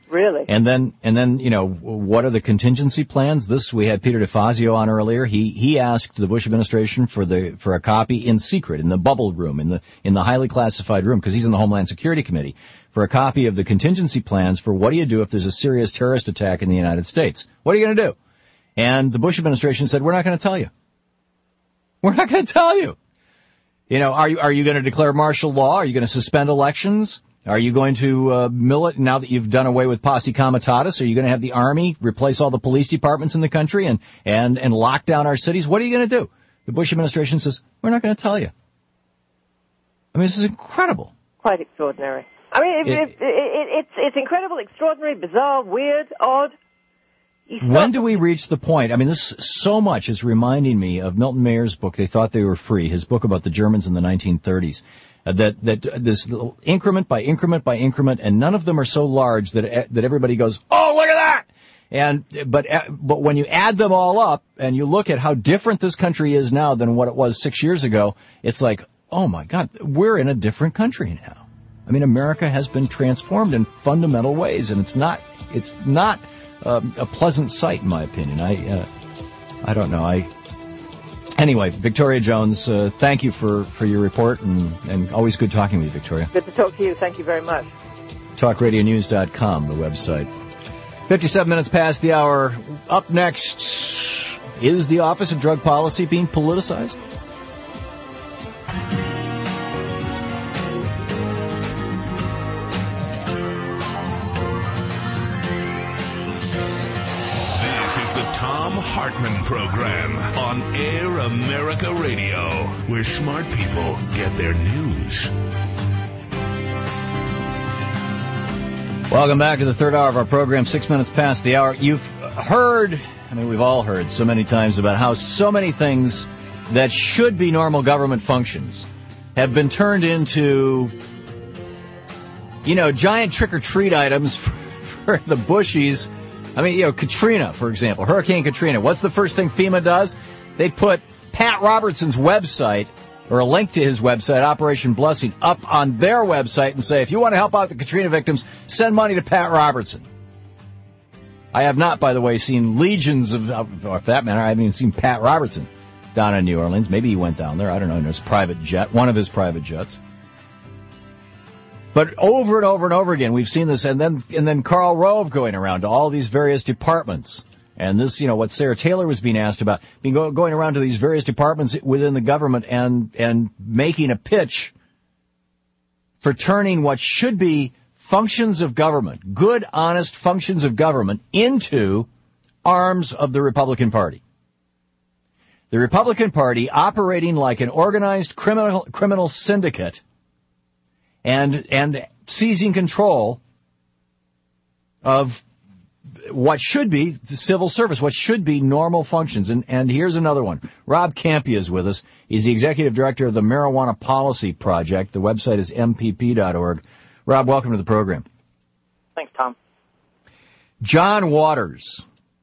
[SPEAKER 1] Really?
[SPEAKER 3] And then, what are the contingency plans? We had Peter DeFazio on earlier. He asked the Bush administration for a copy in secret, in the bubble room, in the highly classified room, because he's in the Homeland Security Committee, for a copy of the contingency plans for what do you do if there's a serious terrorist attack in the United States? What are you going to do? And the Bush administration said, we're not going to tell you. We're not going to tell you. Are you going to declare martial law? Are you going to suspend elections? Are you going to now that you've done away with posse comitatus? Are you going to have the army replace all the police departments in the country and lock down our cities? What are you going to do? The Bush administration says, we're not going to tell you. I mean, this is incredible.
[SPEAKER 1] Quite extraordinary. I mean, it's incredible, extraordinary, bizarre, weird, odd.
[SPEAKER 3] When do we reach the point? I mean, this so much is reminding me of Milton Mayer's book, They Thought They Were Free, his book about the Germans in the 1930s. That this little increment by increment by increment, and none of them are so large that everybody goes, oh, look at that! But when you add them all up and you look at how different this country is now than what it was 6 years ago, it's like, oh my God, we're in a different country now. I mean, America has been transformed in fundamental ways, and it's not a pleasant sight, in my opinion. I don't know. Anyway, Victoria Jones, thank you for your report, and always good talking with you, Victoria.
[SPEAKER 1] Good to talk to you. Thank you very much.
[SPEAKER 3] TalkRadioNews.com, the website. 57 minutes past the hour. Up next, is the Office of Drug Policy being politicized?
[SPEAKER 2] Hartman program on Air America Radio, where smart people get their news.
[SPEAKER 3] Welcome back to the third hour of our program, 6 minutes past the hour. You've heard, I mean, we've all heard so many times about how so many things that should be normal government functions have been turned into, giant trick-or-treat items for the Bushies. I mean, Katrina, for example, Hurricane Katrina. What's the first thing FEMA does? They put Pat Robertson's website, or a link to his website, Operation Blessing, up on their website and say, if you want to help out the Katrina victims, send money to Pat Robertson. I have not, by the way, seen legions of, or for that matter, I haven't even seen Pat Robertson down in New Orleans. Maybe he went down there. I don't know, in his private jet, one of his private jets. But over and over and over again, we've seen this, and then Karl Rove going around to all these various departments, and this, what Sarah Taylor was being asked about, going around to these various departments within the government and making a pitch for turning what should be functions of government, good, honest functions of government, into arms of the Republican Party. The Republican Party operating like an organized criminal syndicate. And seizing control of what should be the civil service, what should be normal functions. And here's another one. Rob Campia is with us. He's the executive director of the Marijuana Policy Project. The website is mpp.org. Rob, welcome to the program.
[SPEAKER 4] Thanks, Tom.
[SPEAKER 3] John Walters.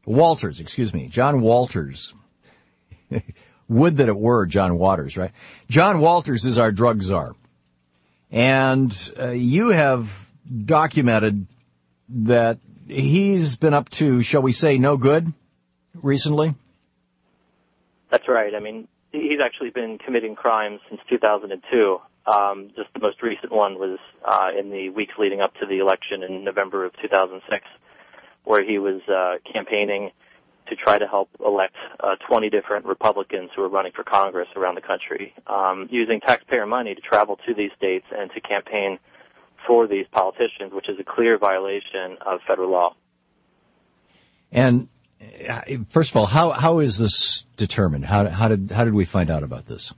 [SPEAKER 3] Would that it were John Waters, right? John Walters is our drug czar. And you have documented that he's been up to, shall we say, no good recently?
[SPEAKER 4] That's right. I mean, he's actually been committing crimes since 2002. Just the most recent one was in the weeks leading up to the election in November of 2006, where he was campaigning to try to help elect 20 different Republicans who are running for Congress around the country, using taxpayer money to travel to these states and to campaign for these politicians, which is a clear violation of federal law.
[SPEAKER 3] And first of all, how is this determined? How did we find out about this?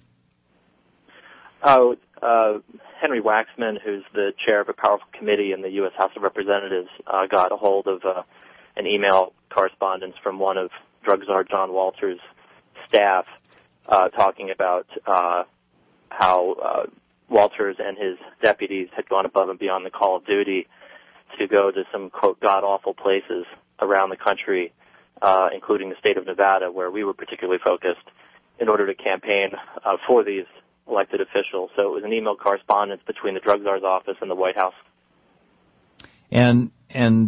[SPEAKER 4] Henry Waxman, who's the chair of a powerful committee in the U.S. House of Representatives, got a hold of an email correspondence from one of drug czar John Walters' staff talking about how Walters and his deputies had gone above and beyond the call of duty to go to some, quote, god-awful places around the country, including the state of Nevada, where we were particularly focused, in order to campaign for these elected officials. So it was an email correspondence between the drug czar's office and the White House.
[SPEAKER 3] And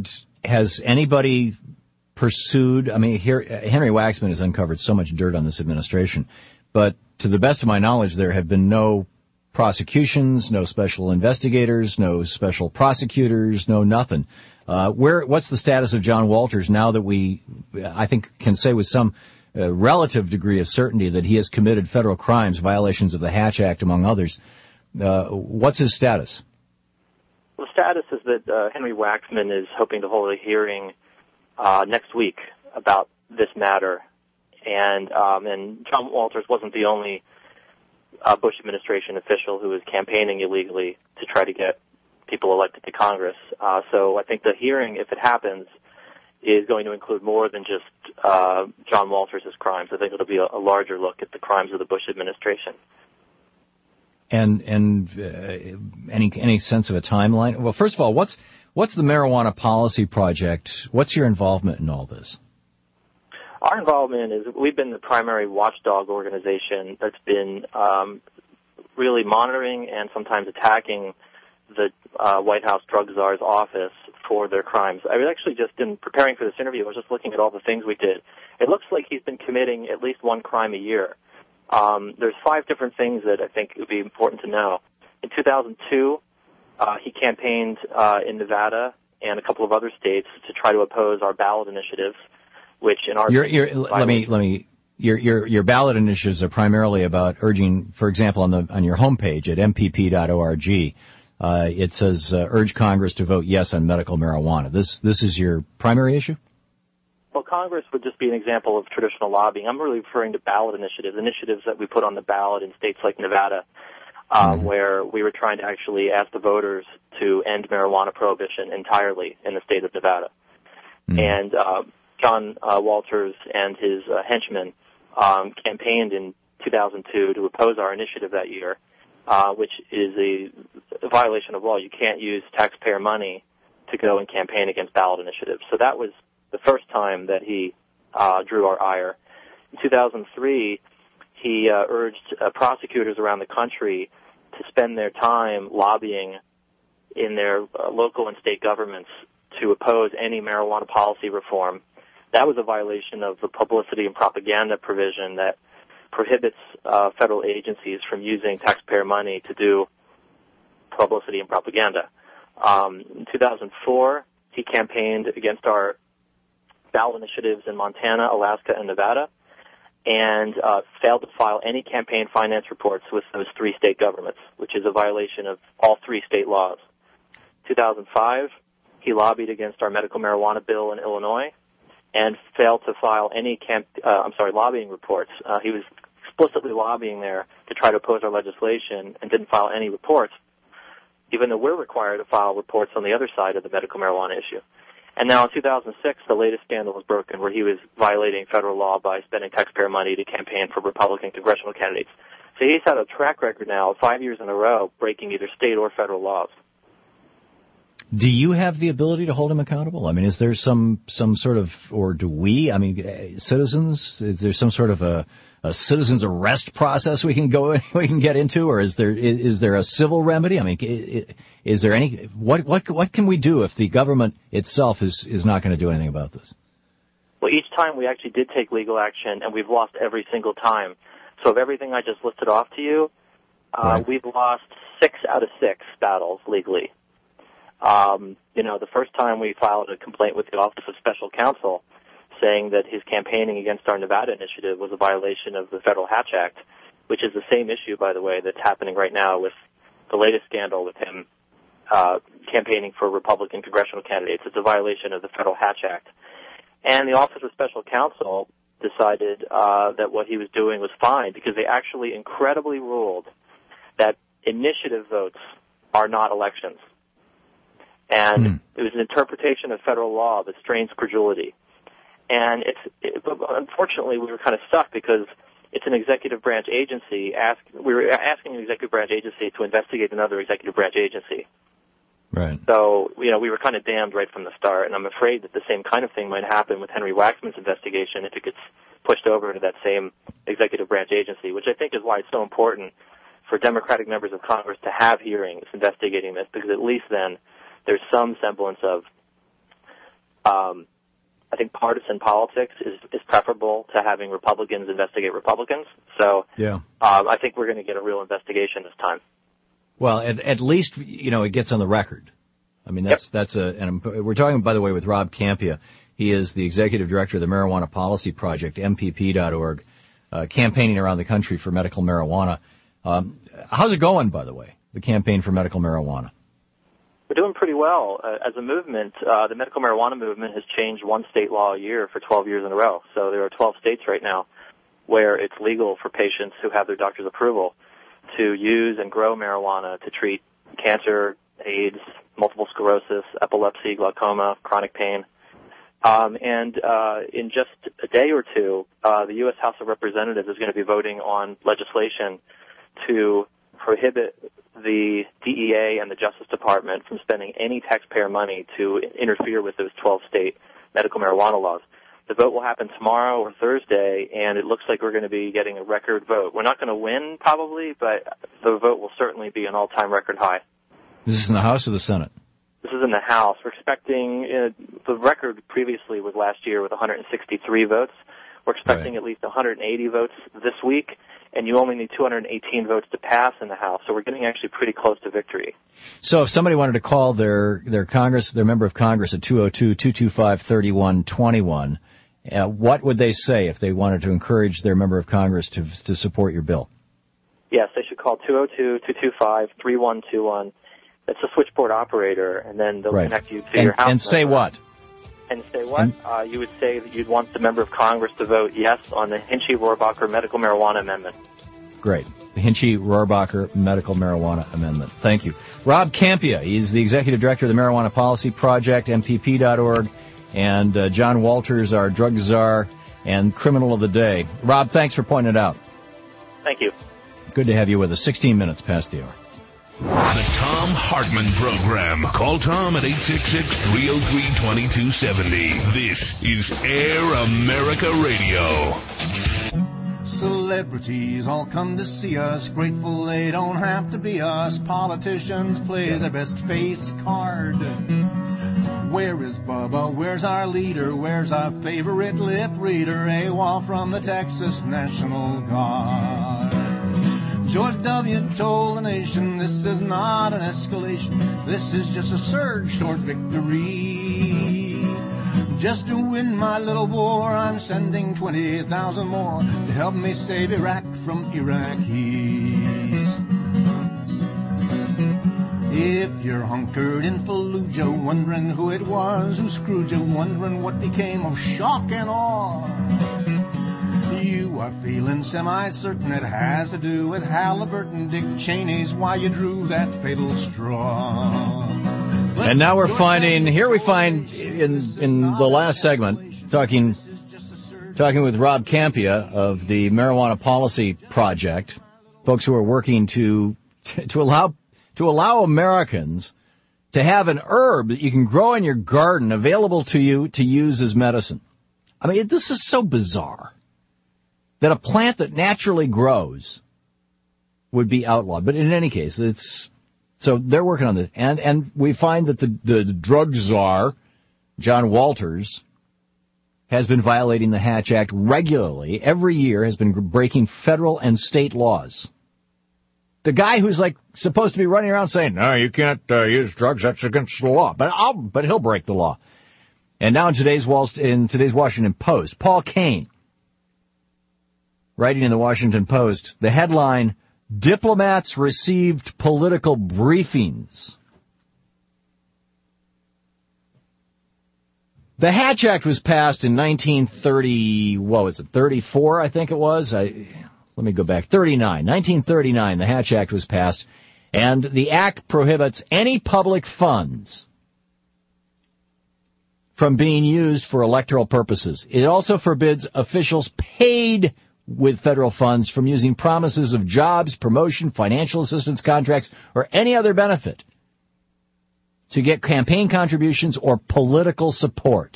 [SPEAKER 3] has anybody pursued? I mean, here Henry Waxman has uncovered so much dirt on this administration, but to the best of my knowledge, there have been no prosecutions, no special investigators, no special prosecutors, no nothing. What's the status of John Walters now that we, I think, can say with some relative degree of certainty that he has committed federal crimes, violations of the Hatch Act, among others? What's his status?
[SPEAKER 4] Well, the status is that Henry Waxman is hoping to hold a hearing next week about this matter, and John Walters wasn't the only Bush administration official who was campaigning illegally to try to get people elected to Congress. So I think the hearing, if it happens, is going to include more than just John Walters' crimes. I think it'll be a larger look at the crimes of the Bush administration.
[SPEAKER 3] And any sense of a timeline? Well, first of all, what's the Marijuana Policy Project? What's your involvement in all this?
[SPEAKER 4] Our involvement is we've been the primary watchdog organization that's been really monitoring and sometimes attacking the White House drug czar's office for their crimes. I was actually just in preparing for this interview, I was just looking at all the things we did. It looks like he's been committing at least one crime a year. There's 5 different things that I think would be important to know. In 2002, he campaigned in Nevada and a couple of other states to try to oppose our ballot initiatives, which in our
[SPEAKER 3] Your ballot initiatives are primarily about urging, for example, on your homepage at mpp.org, it says urge Congress to vote yes on medical marijuana. This is your primary issue?
[SPEAKER 4] Well, Congress would just be an example of traditional lobbying. I'm really referring to ballot initiatives that we put on the ballot in states like Nevada, where we were trying to actually ask the voters to end marijuana prohibition entirely in the state of Nevada. And John Walters and his henchmen campaigned in 2002 to oppose our initiative that year, which is a violation of law. You can't use taxpayer money to go and campaign against ballot initiatives. So that was the first time that he drew our ire. In 2003, he urged prosecutors around the country to spend their time lobbying in their local and state governments to oppose any marijuana policy reform. That was a violation of the publicity and propaganda provision that prohibits federal agencies from using taxpayer money to do publicity and propaganda. In 2004, he campaigned against our ballot initiatives in Montana, Alaska, and Nevada, and failed to file any campaign finance reports with those 3 state governments, which is a violation of all 3 state laws. 2005, he lobbied against our medical marijuana bill in Illinois and failed to file any lobbying reports. He was explicitly lobbying there to try to oppose our legislation and didn't file any reports, even though we're required to file reports on the other side of the medical marijuana issue. And now in 2006, the latest scandal was broken where he was violating federal law by spending taxpayer money to campaign for Republican congressional candidates. So he's had a track record now of 5 years in a row breaking either state or federal laws.
[SPEAKER 3] Do you have the ability to hold him accountable? I mean, is there some sort of, or do we, I mean, citizens, is there some sort of a citizens arrest process we can get into, or is there a civil remedy? I mean, is there any, what can we do if the government itself is not going to do anything about this?
[SPEAKER 4] Well, each time we actually did take legal action, and we've lost every single time. So of everything I just listed off to you, we've lost 6 out of 6 battles legally. The first time we filed a complaint with the Office of Special Counsel saying that his campaigning against our Nevada initiative was a violation of the Federal Hatch Act, which is the same issue, by the way, that's happening right now with the latest scandal with him campaigning for Republican congressional candidates. It's a violation of the Federal Hatch Act. And the Office of Special Counsel decided that what he was doing was fine because they actually incredibly ruled that initiative votes are not elections. And it was an interpretation of federal law that strains credulity. And unfortunately, we were kind of stuck because it's an executive branch agency. We were asking an executive branch agency to investigate another executive branch agency.
[SPEAKER 3] Right.
[SPEAKER 4] So, we were kind of damned right from the start. And I'm afraid that the same kind of thing might happen with Henry Waxman's investigation if it gets pushed over to that same executive branch agency, which I think is why it's so important for Democratic members of Congress to have hearings investigating this, because at least then there's some semblance of I think partisan politics is preferable to having Republicans investigate Republicans. So I think we're going to get a real investigation this time.
[SPEAKER 3] Well, at least, it gets on the record. I mean, we're talking, by the way, with Rob Kampia. He is the executive director of the Marijuana Policy Project, MPP.org, campaigning around the country for medical marijuana. How's it going, by the way, the campaign for medical marijuana?
[SPEAKER 4] We're doing pretty well. As a movement, the medical marijuana movement has changed one state law a year for 12 years in a row. So there are 12 states right now where it's legal for patients who have their doctor's approval to use and grow marijuana to treat cancer, AIDS, multiple sclerosis, epilepsy, glaucoma, chronic pain. In just a day or two, the U.S. House of Representatives is going to be voting on legislation to prohibit the DEA and the Justice Department from spending any taxpayer money to interfere with those 12 state medical marijuana laws. The vote will happen tomorrow or Thursday, and it looks like we're going to be getting a record vote. We're not going to win, probably, but the vote will certainly be an all-time record high.
[SPEAKER 3] Is this in the House or the Senate?
[SPEAKER 4] This is in the House. We're expecting the record previously was last year with 163 votes. We're expecting at least 180 votes this week, and you only need 218 votes to pass in the House. So we're getting actually pretty close to victory.
[SPEAKER 3] So if somebody wanted to call their member of Congress at 202-225-3121, what would they say if they wanted to encourage their member of Congress to support your bill?
[SPEAKER 4] Yes, they should call 202-225-3121. It's a switchboard operator, and then they'll connect you to your house.
[SPEAKER 3] And say what?
[SPEAKER 4] And say what? You would say that you'd want the member of Congress to vote yes on the Hinchey-Rohrbacher medical marijuana amendment.
[SPEAKER 3] Great. The Hinchey-Rohrbacher medical marijuana amendment. Thank you. Rob Kampia, he's the executive director of the Marijuana Policy Project, MPP.org, and John Walters, our drug czar and criminal of the day. Rob, thanks for pointing it out.
[SPEAKER 4] Thank you.
[SPEAKER 3] Good to have you with us. 16 minutes past the hour.
[SPEAKER 2] The Thom Hartmann Program. Call Tom at 866-303-2270. This is Air America Radio.
[SPEAKER 5] Celebrities all come to see us, grateful they don't have to be us. Politicians play their best face card. Where is Bubba? Where's our leader? Where's our favorite lip reader? AWOL from the Texas National Guard. George W. told the nation, this is not an escalation. This is just a surge toward victory. Just to win my little war, I'm sending 20,000 more to help me save Iraq from Iraqis. If you're hunkered in Fallujah, wondering who it was who screwed you, wondering what became of shock and awe, you are feeling semi-certain it has to do with Halliburton, Dick Cheney's why you drew that fatal straw.
[SPEAKER 3] And now we find in the last segment, talking with Rob Kampia of the Marijuana Policy Project, folks who are working to allow Americans to have an herb that you can grow in your garden available to you to use as medicine. I mean, this is so bizarre that a plant that naturally grows would be outlawed. But in any case, so they're working on this. And we find that the drug czar, John Walters, has been violating the Hatch Act regularly. Every year has been breaking federal and state laws. The guy who's supposed to be running around saying, no, you can't use drugs, that's against the law. But he'll break the law. And now in today's Washington Post, Paul Kane, writing in the Washington Post, the headline, Diplomats Received Political Briefings. The Hatch Act was passed in 1934, I think it was. Let me go back. 1939, the Hatch Act was passed, and the act prohibits any public funds from being used for electoral purposes. It also forbids officials paid with federal funds from using promises of jobs, promotion, financial assistance contracts, or any other benefit to get campaign contributions or political support.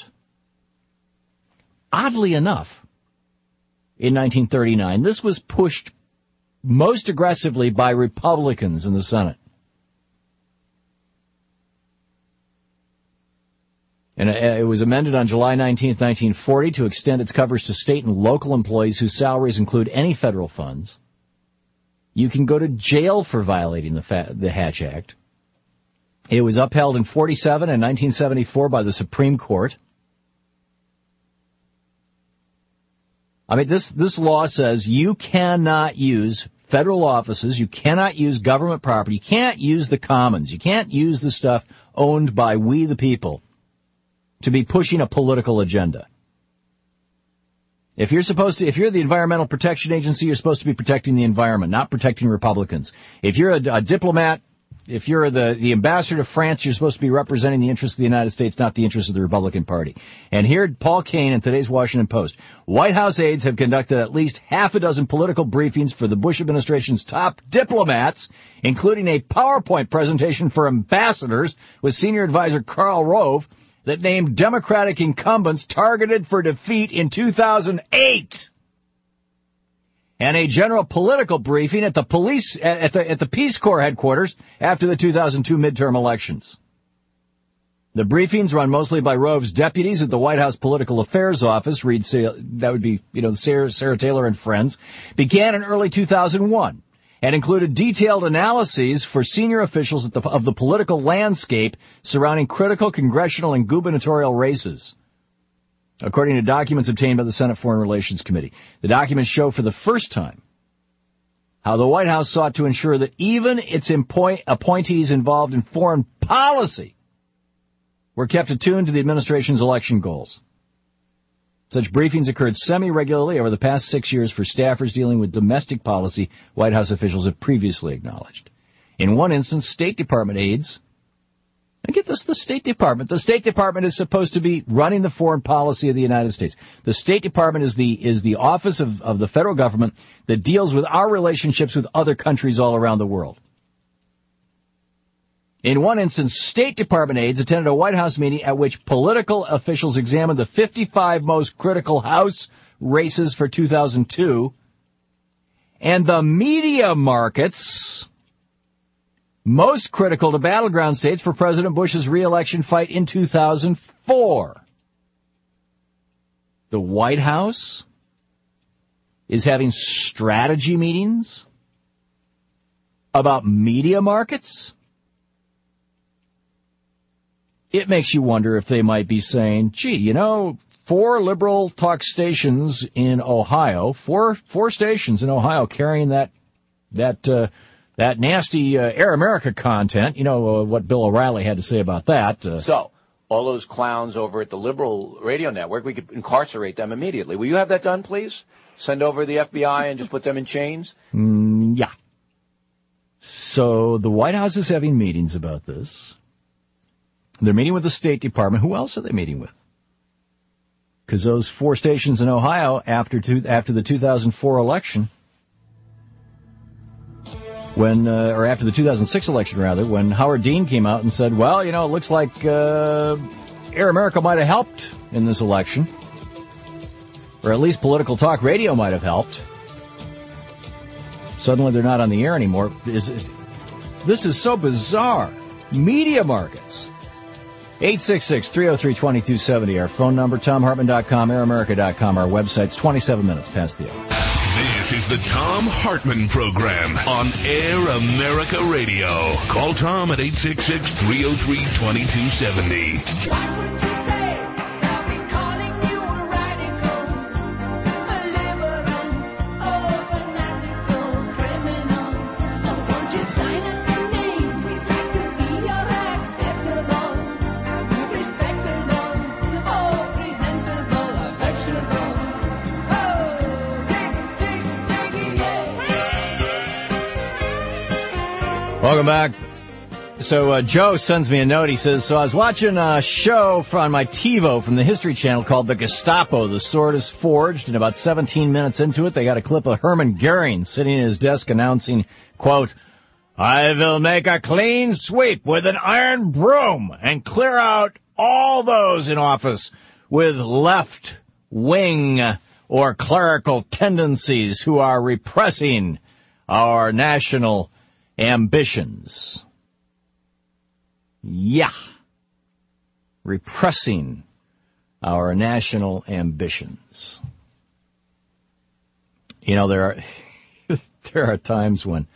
[SPEAKER 3] Oddly enough, in 1939, this was pushed most aggressively by Republicans in the Senate. And it was amended on July 19th, 1940 to extend its coverage to state and local employees whose salaries include any federal funds. You can go to jail for violating the Hatch Act. It was upheld in 47 and 1974 by the Supreme Court. I mean, this law says you cannot use federal offices, you cannot use government property, you can't use the commons, you can't use the stuff owned by we the people to be pushing a political agenda. If you're the Environmental Protection Agency, you're supposed to be protecting the environment, not protecting Republicans. If you're a diplomat, if you're the ambassador to France, you're supposed to be representing the interests of the United States, not the interests of the Republican Party. And here, Paul Kane in today's Washington Post. White House aides have conducted at least half a dozen political briefings for the Bush administration's top diplomats, including a PowerPoint presentation for ambassadors with senior advisor Karl Rove that named Democratic incumbents targeted for defeat in 2008. And a general political briefing at the Peace Corps headquarters after the 2002 midterm elections. The briefings, run mostly by Rove's deputies at the White House Political Affairs Office, that would be, Sarah Taylor and friends, began in early 2001 and included detailed analyses for senior officials of the political landscape surrounding critical congressional and gubernatorial races. According to documents obtained by the Senate Foreign Relations Committee. The documents show for the first time how the White House sought to ensure that even its appointees involved in foreign policy were kept attuned to the administration's election goals. Such briefings occurred semi-regularly over the past 6 years for staffers dealing with domestic policy White House officials have previously acknowledged. In one instance, State Department aides. Now get this, the State Department. The State Department is supposed to be running the foreign policy of the United States. The State Department is the office of the federal government that deals with our relationships with other countries all around the world. In one instance, State Department aides attended a White House meeting at which political officials examined the 55 most critical House races for 2002 and the media markets most critical to battleground states for President Bush's re-election fight in 2004. The White House is having strategy meetings about media markets? It makes you wonder if they might be saying, gee, 4 liberal talk stations in Ohio, four stations in Ohio carrying that nasty Air America content, what Bill O'Reilly had to say about that.
[SPEAKER 8] So, all those clowns over at the liberal radio network, we could incarcerate them immediately. Will you have that done, please? Send over the FBI and just put them in chains?
[SPEAKER 3] Yeah. So, the White House is having meetings about this. They're meeting with the State Department. Who else are they meeting with? Because those 4 stations in Ohio, after the 2004 election, after the 2006 election, rather, when Howard Dean came out and said, well, it looks like Air America might have helped in this election, or at least political talk radio might have helped. Suddenly they're not on the air anymore. This is so bizarre. Media markets. 866-303-2270, our phone number, TomHartman.com, AirAmerica.com, our website's 27 minutes past the hour.
[SPEAKER 2] This is the Thom Hartmann Program on Air America Radio. Call Tom at 866-303-2270.
[SPEAKER 3] Welcome back. So Joe sends me a note. He says, so I was watching a show on my TiVo from the History Channel called The Gestapo. The Sword is Forged, and about 17 minutes into it, they got a clip of Hermann Goering sitting at his desk announcing, quote, I will make a clean sweep with an iron broom and clear out all those in office with left-wing or clerical tendencies who are repressing our national ambitions. Yeah. repressing our national ambitions. You know, there are times when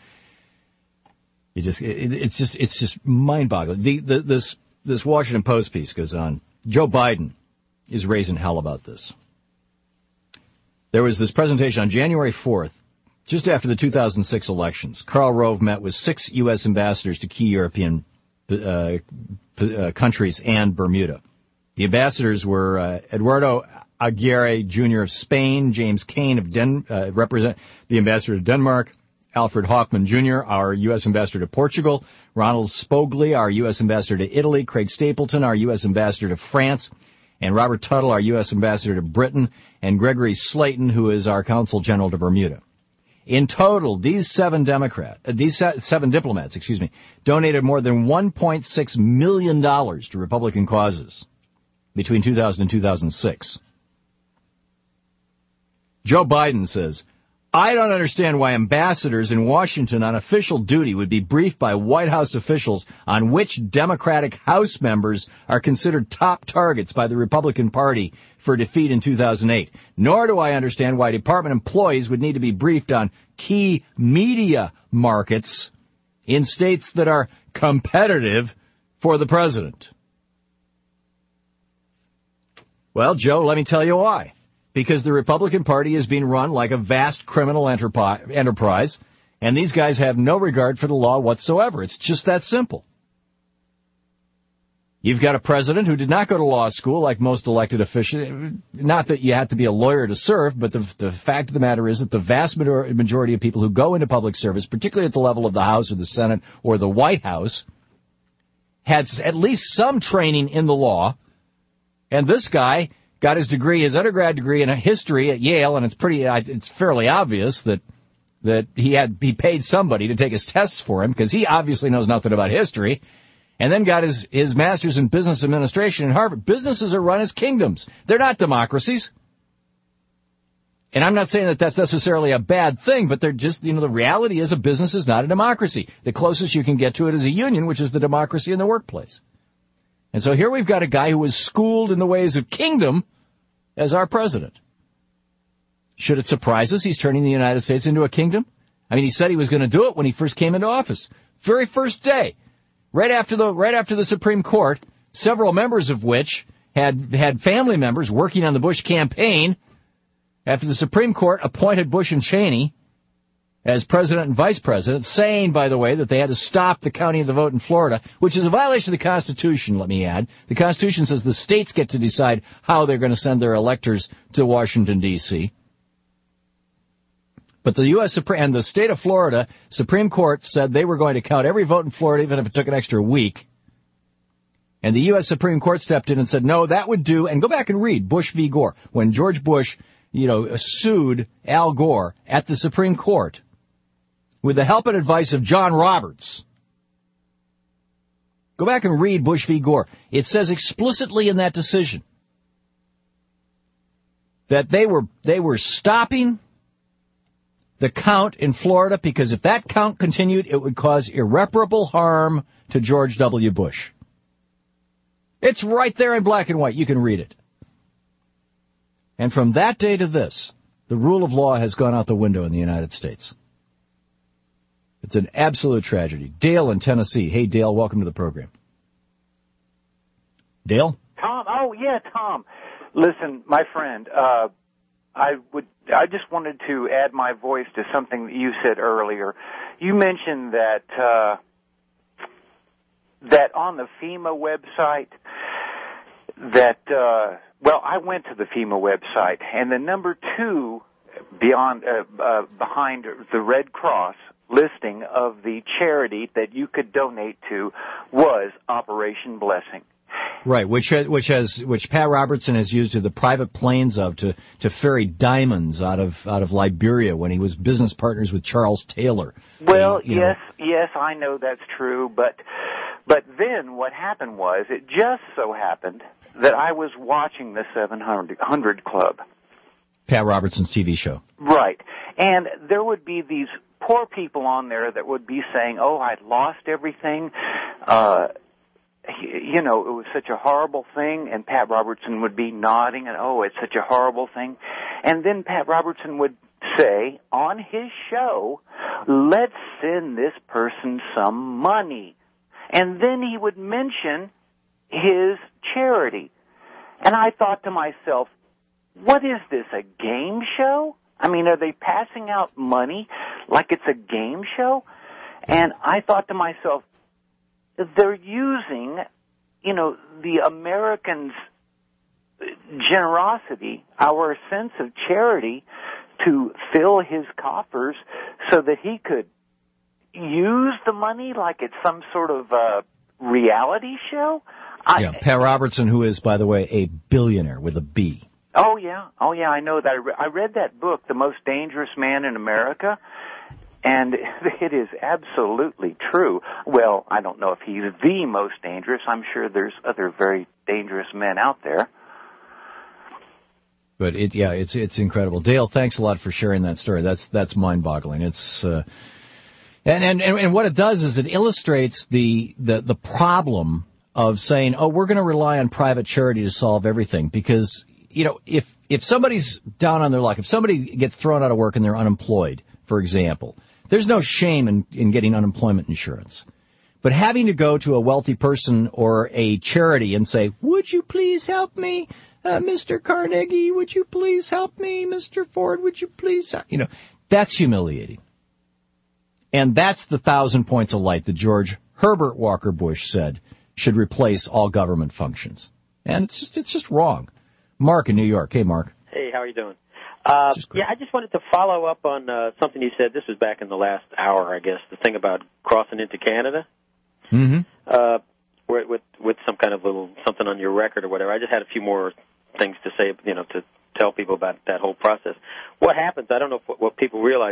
[SPEAKER 3] it's just mind-boggling. This Washington Post piece goes on. Joe Biden is raising hell about this. There was this presentation on January 4th, just after the 2006 elections. Karl Rove met with 6 U.S. ambassadors to key European countries and Bermuda. The ambassadors were Eduardo Aguirre Jr. of Spain, James Kane of the ambassador to Denmark, Alfred Hoffman Jr., our U.S. ambassador to Portugal, Ronald Spogli, our U.S. ambassador to Italy, Craig Stapleton, our U.S. ambassador to France, and Robert Tuttle, our U.S. ambassador to Britain, and Gregory Slayton, who is our consul general to Bermuda. In total, these seven diplomats, donated more than $1.6 million to Republican causes between 2000 and 2006. Joe Biden says, I don't understand why ambassadors in Washington on official duty would be briefed by White House officials on which Democratic House members are considered top targets by the Republican Party for defeat in 2008. Nor do I understand why department employees would need to be briefed on key media markets in states that are competitive for the president. Well, Joe, let me tell you why. Because the Republican Party is being run like a vast criminal enterprise, and these guys have no regard for the law whatsoever. It's just that simple. You've got a president who did not go to law school like most elected officials. Not that you have to be a lawyer to serve, but the fact of the matter is that the vast majority of people who go into public service, particularly at the level of the House or the Senate or the White House, had at least some training in the law, and this guy got his degree, his undergrad degree in history at Yale, and it's fairly obvious that he paid somebody to take his tests for him, because he obviously knows nothing about history, and then got his master's in business administration in Harvard. Businesses are run as kingdoms. They're not democracies. And I'm not saying that that's necessarily a bad thing, but they're just, the reality is a business is not a democracy. The closest you can get to it is a union, which is the democracy in the workplace. And so here we've got a guy who was schooled in the ways of kingdom as our president. Should it surprise us he's turning the United States into a kingdom? I mean, he said he was going to do it when he first came into office. Very first day. Right after the Supreme Court, several members of which had family members working on the Bush campaign, after the Supreme Court appointed Bush and Cheney as president and vice president, saying, by the way, that they had to stop the counting of the vote in Florida, which is a violation of the Constitution, let me add. The Constitution says the states get to decide how they're going to send their electors to Washington, D.C. But the U.S. and the state of Florida Supreme Court said they were going to count every vote in Florida, even if it took an extra week. And the U.S. Supreme Court stepped in and said, no, that would do. And go back and read Bush v. Gore. When George Bush, sued Al Gore at the Supreme Court, with the help and advice of John Roberts. Go back and read Bush v. Gore. It says explicitly in that decision that they were stopping the count in Florida because if that count continued, it would cause irreparable harm to George W. Bush. It's right there in black and white. You can read it. And from that day to this, the rule of law has gone out the window in the United States. It's an absolute tragedy. Dale in Tennessee. Hey, Dale, welcome to the program. Dale?
[SPEAKER 9] Tom. Oh, yeah, Tom. Listen, my friend, I just wanted to add my voice to something that you said earlier. You mentioned that on the FEMA website I went to the FEMA website, and the number 2 behind the Red Cross listing of the charity that you could donate to was Operation Blessing.
[SPEAKER 3] Right, which Pat Robertson has used the private planes to ferry diamonds out of Liberia when he was business partners with Charles Taylor.
[SPEAKER 9] Well, yes, I know that's true, but then what happened was it just so happened that I was watching the 700 Club.
[SPEAKER 3] Pat Robertson's TV show.
[SPEAKER 9] Right. And there would be these poor people on there that would be saying, oh, I lost everything. you know, it was such a horrible thing, and Pat Robertson would be nodding, and, oh, it's such a horrible thing. And then Pat Robertson would say on his show, let's send this person some money. And then he would mention his charity. And I thought to myself, what is this, a game show? I mean, are they passing out money like it's a game show? And I thought to myself, they're using, you know, the Americans' generosity, our sense of charity, to fill his coffers so that he could use the money like it's some sort of reality show.
[SPEAKER 3] Pat Robertson, who is, by the way, a billionaire with a B.
[SPEAKER 9] Oh yeah, I know that. I read that book, The Most Dangerous Man in America, and it is absolutely true. Well, I don't know if he's the most dangerous. I'm sure there's other very dangerous men out there.
[SPEAKER 3] But it's incredible. Dale, thanks a lot for sharing that story. That's mind-boggling. It's and what it does is it illustrates the problem of saying, oh, we're going to rely on private charity to solve everything, because you know, if somebody's down on their luck, if somebody gets thrown out of work and they're unemployed, for example, there's no shame in getting unemployment insurance. But having to go to a wealthy person or a charity and say, would you please help me, Mr. Carnegie, would you please help me, Mr. Ford, would you please help? You know, that's humiliating. And that's the 1,000 points of light that George Herbert Walker Bush said should replace all government functions. And it's just wrong. Mark in New York. Hey, Mark.
[SPEAKER 10] Hey, how are you doing? I just wanted to follow up on something you said. This was back in the last hour, I guess, the thing about crossing into Canada.
[SPEAKER 3] Mm-hmm.
[SPEAKER 10] With some kind of little something on your record or whatever. I just had a few more things to say, you know, to tell people about that whole process. What happens, I don't know if what people realize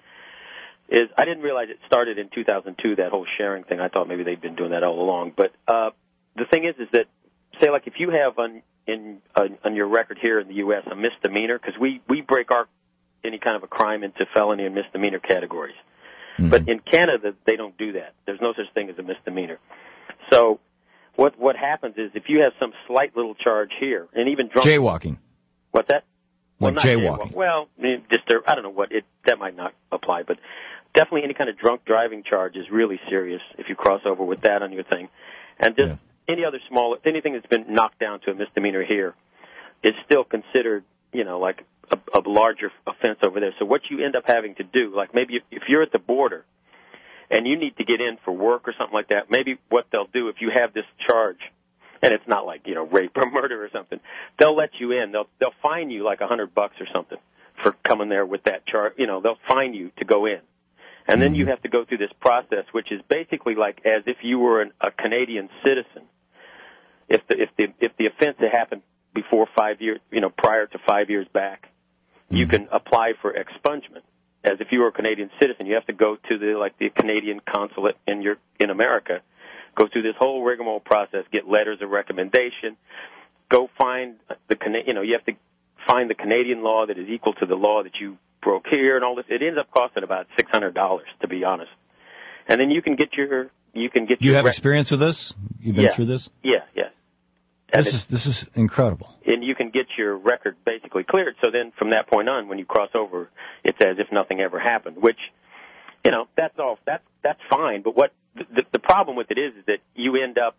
[SPEAKER 10] is I didn't realize it started in 2002, that whole sharing thing. I thought maybe they'd been doing that all along. But the thing is that, say, like if you have on your record here in the U.S. a misdemeanor, because we break any kind of a crime into felony and misdemeanor categories. Mm-hmm. But in Canada, they don't do that. There's no such thing as a misdemeanor. So what happens is if you have some slight little charge here, and even drunk...
[SPEAKER 3] Jaywalking.
[SPEAKER 10] What's that?
[SPEAKER 3] Like jaywalking.
[SPEAKER 10] Well, I don't know that might not apply, but definitely any kind of drunk driving charge is really serious if you cross over with that on your thing. And just any other anything that's been knocked down to a misdemeanor here is still considered, you know, like a larger offense over there. So what you end up having to do, like maybe if you're at the border and you need to get in for work or something like that, maybe what they'll do if you have this charge, and it's not like, you know, rape or murder or something, they'll let you in. They'll fine you like $100 or something for coming there with that charge. You know, they'll fine you to go in. And then you have to go through this process, which is basically like as if you were a Canadian citizen. If the offense had happened before 5 years, you know, prior to 5 years back, you can apply for expungement. As if you were a Canadian citizen, you have to go to the Canadian consulate in America, go through this whole rigmarole process, get letters of recommendation, go find you have to find the Canadian law that is equal to the law that you broke here and all this. It ends up costing about $600, to be honest. And then you have
[SPEAKER 3] experience with this? You've been through this?
[SPEAKER 10] Yeah.
[SPEAKER 3] This is incredible.
[SPEAKER 10] And you can get your record basically cleared. So then from that point on, when you cross over, it's as if nothing ever happened, which, you know, that's fine. But what the problem with it is that you end up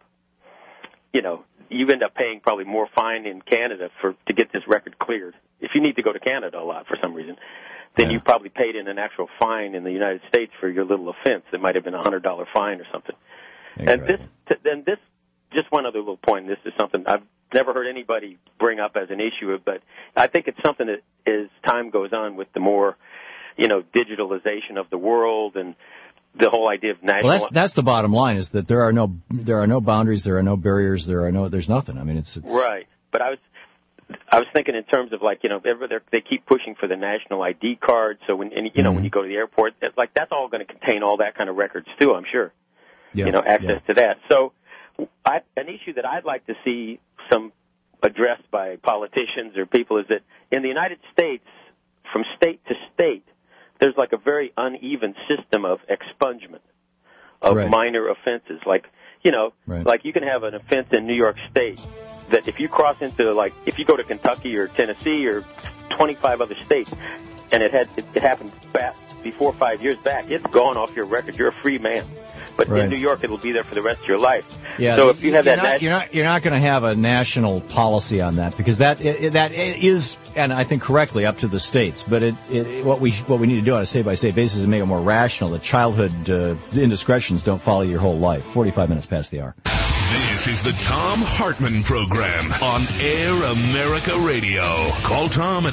[SPEAKER 10] paying probably more fine in Canada to get this record cleared. If you need to go to Canada a lot for some reason, then you probably paid in an actual fine in the United States for your little offense. It might have been a $100 fine or something. Incredible. And this, just one other little point. This is something I've never heard anybody bring up as an issue, but I think it's something that as time goes on with the more, you know, digitalization of the world and the whole idea of national.
[SPEAKER 3] Well, that's the bottom line, is that there are no boundaries, there are no barriers, there's nothing. I mean, it's
[SPEAKER 10] right. But I was thinking in terms of, like, you know, they keep pushing for the national ID card. So when you go to the airport, that's all going to contain all that kind of records too, I'm sure. Yeah, you know, access to that. So an issue that I'd like to see some addressed by politicians or people is that in the United States, from state to state, there's like a very uneven system of expungement of minor offenses. Like like you can have an offense in New York State that if you cross into, like, if you go to Kentucky or Tennessee or 25 other states, and it happened back before 5 years back, it's gone off your record. You're a free man. But in New York, it'll be there for the rest of your life.
[SPEAKER 3] Yeah,
[SPEAKER 10] so if you have
[SPEAKER 3] you're not going to have a national policy on that, because that is, and I think correctly, up to the states. But what we need to do on a state-by-state basis is make it more rational. That childhood indiscretions don't follow your whole life. 45 minutes past the hour.
[SPEAKER 2] This is the Thom Hartmann Program on Air America Radio. Call Tom at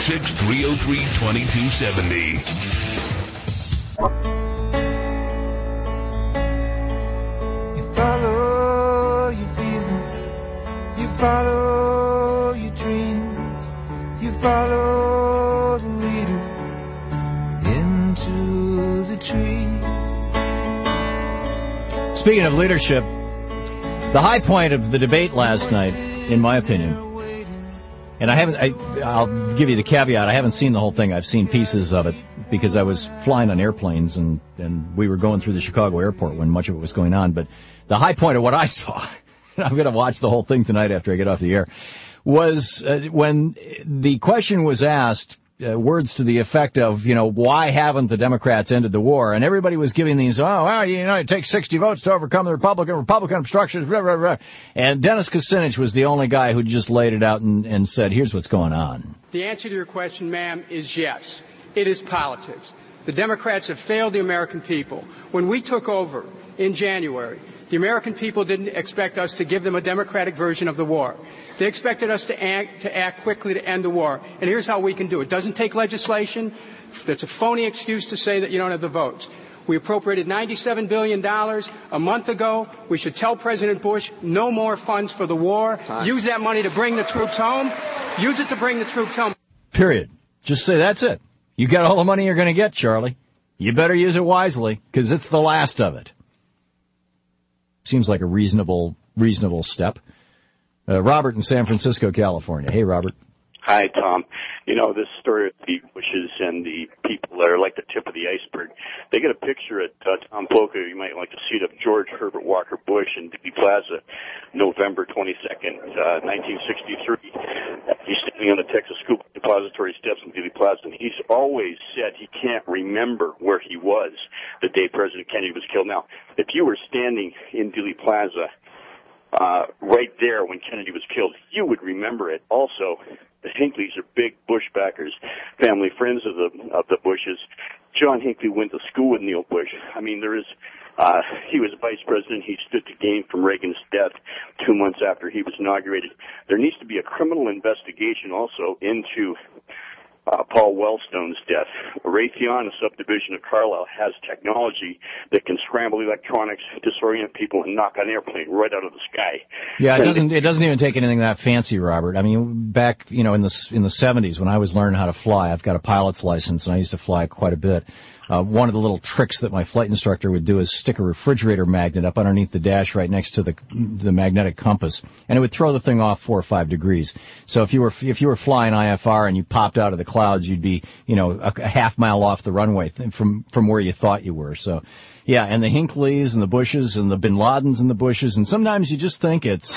[SPEAKER 2] 866-303-2270.
[SPEAKER 11] Follow your feelings, you follow your dreams, you follow the leader into the tree.
[SPEAKER 3] Speaking of leadership, the high point of the debate last night, in my opinion, and I'll give you the caveat, I haven't seen the whole thing, I've seen pieces of it, because I was flying on airplanes and we were going through the Chicago airport when much of it was going on, but the high point of what I saw, and I'm going to watch the whole thing tonight after I get off the air, was when the question was asked, words to the effect of, why haven't the Democrats ended the war? And everybody was giving these, it takes 60 votes to overcome the Republican obstructions, blah, blah, blah. And Dennis Kucinich was the only guy who just laid it out and said, here's what's going on.
[SPEAKER 12] The answer to your question, ma'am, is yes. It is politics. The Democrats have failed the American people. When we took over in January, the American people didn't expect us to give them a democratic version of the war. They expected us to act quickly to end the war. And here's how we can do it. It doesn't take legislation. That's a phony excuse to say that you don't have the votes. We appropriated $97 billion a month ago. We should tell President Bush no more funds for the war. Use that money to bring the troops home. Use it to bring the troops home.
[SPEAKER 3] Period. Just say that's it. You got all the money you're going to get, Charlie. You better use it wisely, because it's the last of it. Seems like a reasonable step. Robert in San Francisco, California. Hey, Robert.
[SPEAKER 22] Hi, Tom. This story of the Bushes and the people that are like the tip of the iceberg, they get a picture at Tom Polka, you might like to see it, of George Herbert Walker Bush in Dewey Plaza, November 22nd, 1963. He's standing on the Texas School Depository steps in Dewey Plaza, and he's always said he can't remember where he was the day President Kennedy was killed. Now, if you were standing in Dewey Plaza right there when Kennedy was killed, you would remember it. Also, the Hinckleys are big Bush backers, family friends of the Bushes. John Hinckley went to school with Neil Bush. I mean, he was vice president. He stood to gain from Reagan's death 2 months after he was inaugurated. There needs to be a criminal investigation also into Paul Wellstone's death. Raytheon, a subdivision of Carlyle, has technology that can scramble electronics, disorient people, and knock an airplane right out of the sky.
[SPEAKER 3] Yeah, it doesn't even take anything that fancy, Robert. I mean, back in the 70s when I was learning how to fly, I've got a pilot's license and I used to fly quite a bit. One of the little tricks that my flight instructor would do is stick a refrigerator magnet up underneath the dash right next to the magnetic compass, and it would throw the thing off 4 or 5 degrees. So if you were flying IFR and you popped out of the clouds, you'd be a half mile off the runway from where you thought you were. So yeah, and the Hinkleys and the Bushes and the Bin Ladens and the Bushes, and sometimes you just think it's.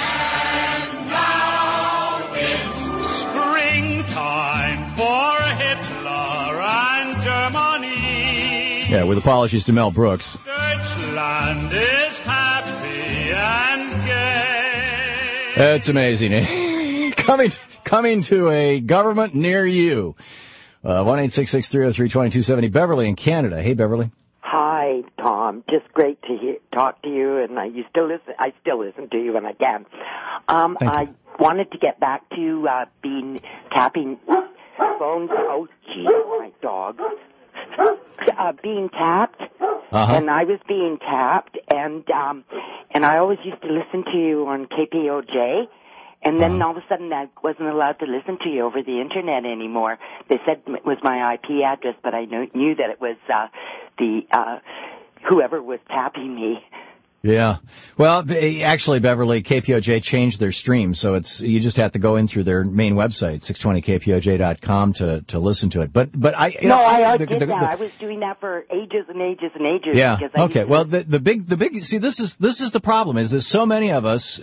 [SPEAKER 3] Yeah, with apologies to Mel Brooks.
[SPEAKER 11] Deutschland is happy and gay.
[SPEAKER 3] That's amazing. Coming to a government near you. 1-866-303-2270. Beverly in Canada. Hey, Beverly.
[SPEAKER 23] Hi, Tom. Just great to talk to you, and I still listen to you when I can. I wanted to get back to tapping phones. Oh, gee, my dog. Being tapped, and I was being tapped, and I always used to listen to you on KPOJ, and then all of a sudden I wasn't allowed to listen to you over the internet anymore. They said it was my IP address, but I knew that it was whoever was tapping me.
[SPEAKER 3] Yeah. Well, actually, Beverly, KPOJ changed their stream, so you just have to go in through their main website, 620kpoj.com, to listen to it. But I did that.
[SPEAKER 23] I was doing that for ages and ages and ages.
[SPEAKER 3] Yeah. Okay. Well, the big see, this is the problem is that so many of us,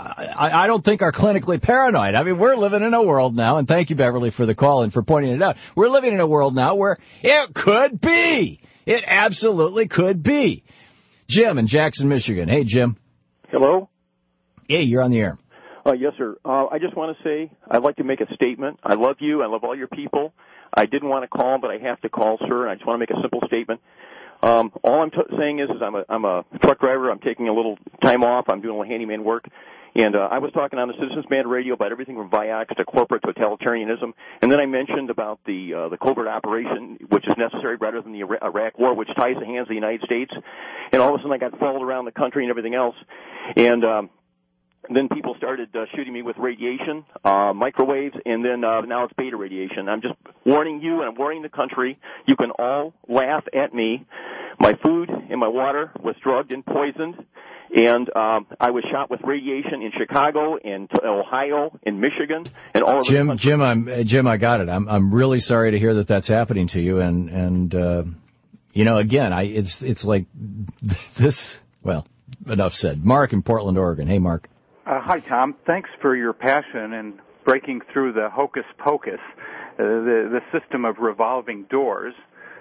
[SPEAKER 3] I don't think are clinically paranoid. I mean, we're living in a world now, and thank you, Beverly, for the call and for pointing it out. We're living in a world now where it could be. It absolutely could be. Jim in Jackson, Michigan. Hey, Jim.
[SPEAKER 6] Hello?
[SPEAKER 3] Hey, you're on the air.
[SPEAKER 6] Yes, sir. I just want to say I'd like to make a statement. I love you. I love all your people. I didn't want to call, but I have to call, sir, and I just want to make a simple statement. All I'm saying is I'm a truck driver. I'm taking a little time off. I'm doing a little handyman work. And I was talking on the Citizens Band radio about everything from Vioxx to corporate totalitarianism. And then I mentioned about the covert operation, which is necessary rather than the Iraq war, which ties the hands of the United States. And all of a sudden I got followed around the country and everything else. And then people started shooting me with radiation, microwaves, and then now it's beta radiation. I'm just warning you and I'm warning the country. You can all laugh at me. My food and my water was drugged and poisoned. And I was shot with radiation in Chicago, in Ohio, in Michigan, and all of
[SPEAKER 3] Jim, I got it. I'm really sorry to hear that that's happening to you. And you know, again, it's like this. Well, enough said. Mark in Portland, Oregon. Hey, Mark.
[SPEAKER 7] Hi, Tom. Thanks for your passion in breaking through the hocus pocus, the system of revolving doors.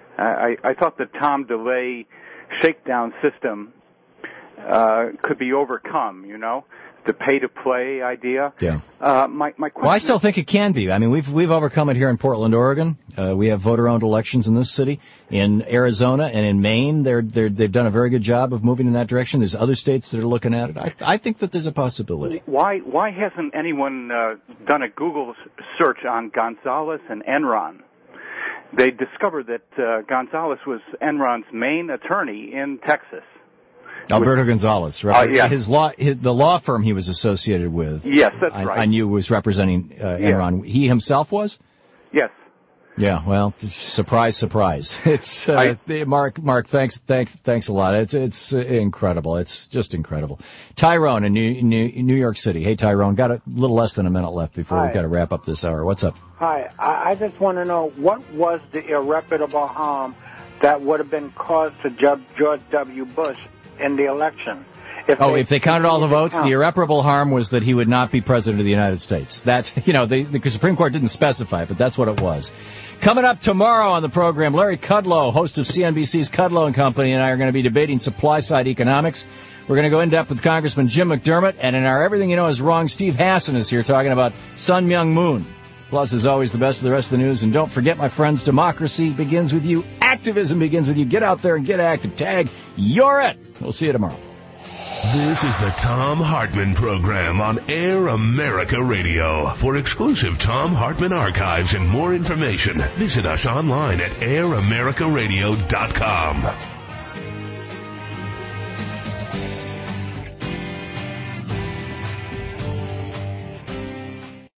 [SPEAKER 7] I thought the Tom DeLay shakedown system could be overcome, you know, the pay-to-play idea.
[SPEAKER 3] Yeah.
[SPEAKER 7] My question.
[SPEAKER 3] Well, I still think it can be. I mean, we've overcome it here in Portland, Oregon. We have voter-owned elections in this city. In Arizona and in Maine, they've done a very good job of moving in that direction. There's other states that are looking at it. I think that there's a possibility.
[SPEAKER 7] Why hasn't anyone done a Google search on Gonzalez and Enron? They discovered that Gonzalez was Enron's main attorney in Texas.
[SPEAKER 3] Alberto Gonzalez, right?
[SPEAKER 7] Yeah.
[SPEAKER 3] The law firm he was associated with.
[SPEAKER 7] Yes, that's right.
[SPEAKER 3] I knew was representing Enron. Yeah. He himself was?
[SPEAKER 7] Yes.
[SPEAKER 3] Yeah. Well, surprise, surprise. It's Mark. Thanks a lot. It's incredible. It's just incredible. Tyrone in New York City. Hey, Tyrone. Got a little less than a minute left before we've got to wrap up this hour. What's up?
[SPEAKER 13] Hi. I just want to know what was the irreparable harm that would have been caused to George W. Bush in the election.
[SPEAKER 3] If they counted all the votes, the irreparable harm was that he would not be president of the United States. That's, the Supreme Court didn't specify, but that's what it was. Coming up tomorrow on the program, Larry Kudlow, host of CNBC's Kudlow and Company, and I are going to be debating supply-side economics. We're going to go in-depth with Congressman Jim McDermott, and in our Everything You Know Is Wrong, Steve Hassan is here talking about Sun Myung Moon. Plus, as always, the best of the rest of the news. And don't forget, my friends, democracy begins with you. Activism begins with you. Get out there and get active. Tag, you're it. We'll see you tomorrow.
[SPEAKER 2] This is the Thom Hartmann Program on Air America Radio. For exclusive Thom Hartmann archives and more information, visit us online at AirAmericaRadio.com.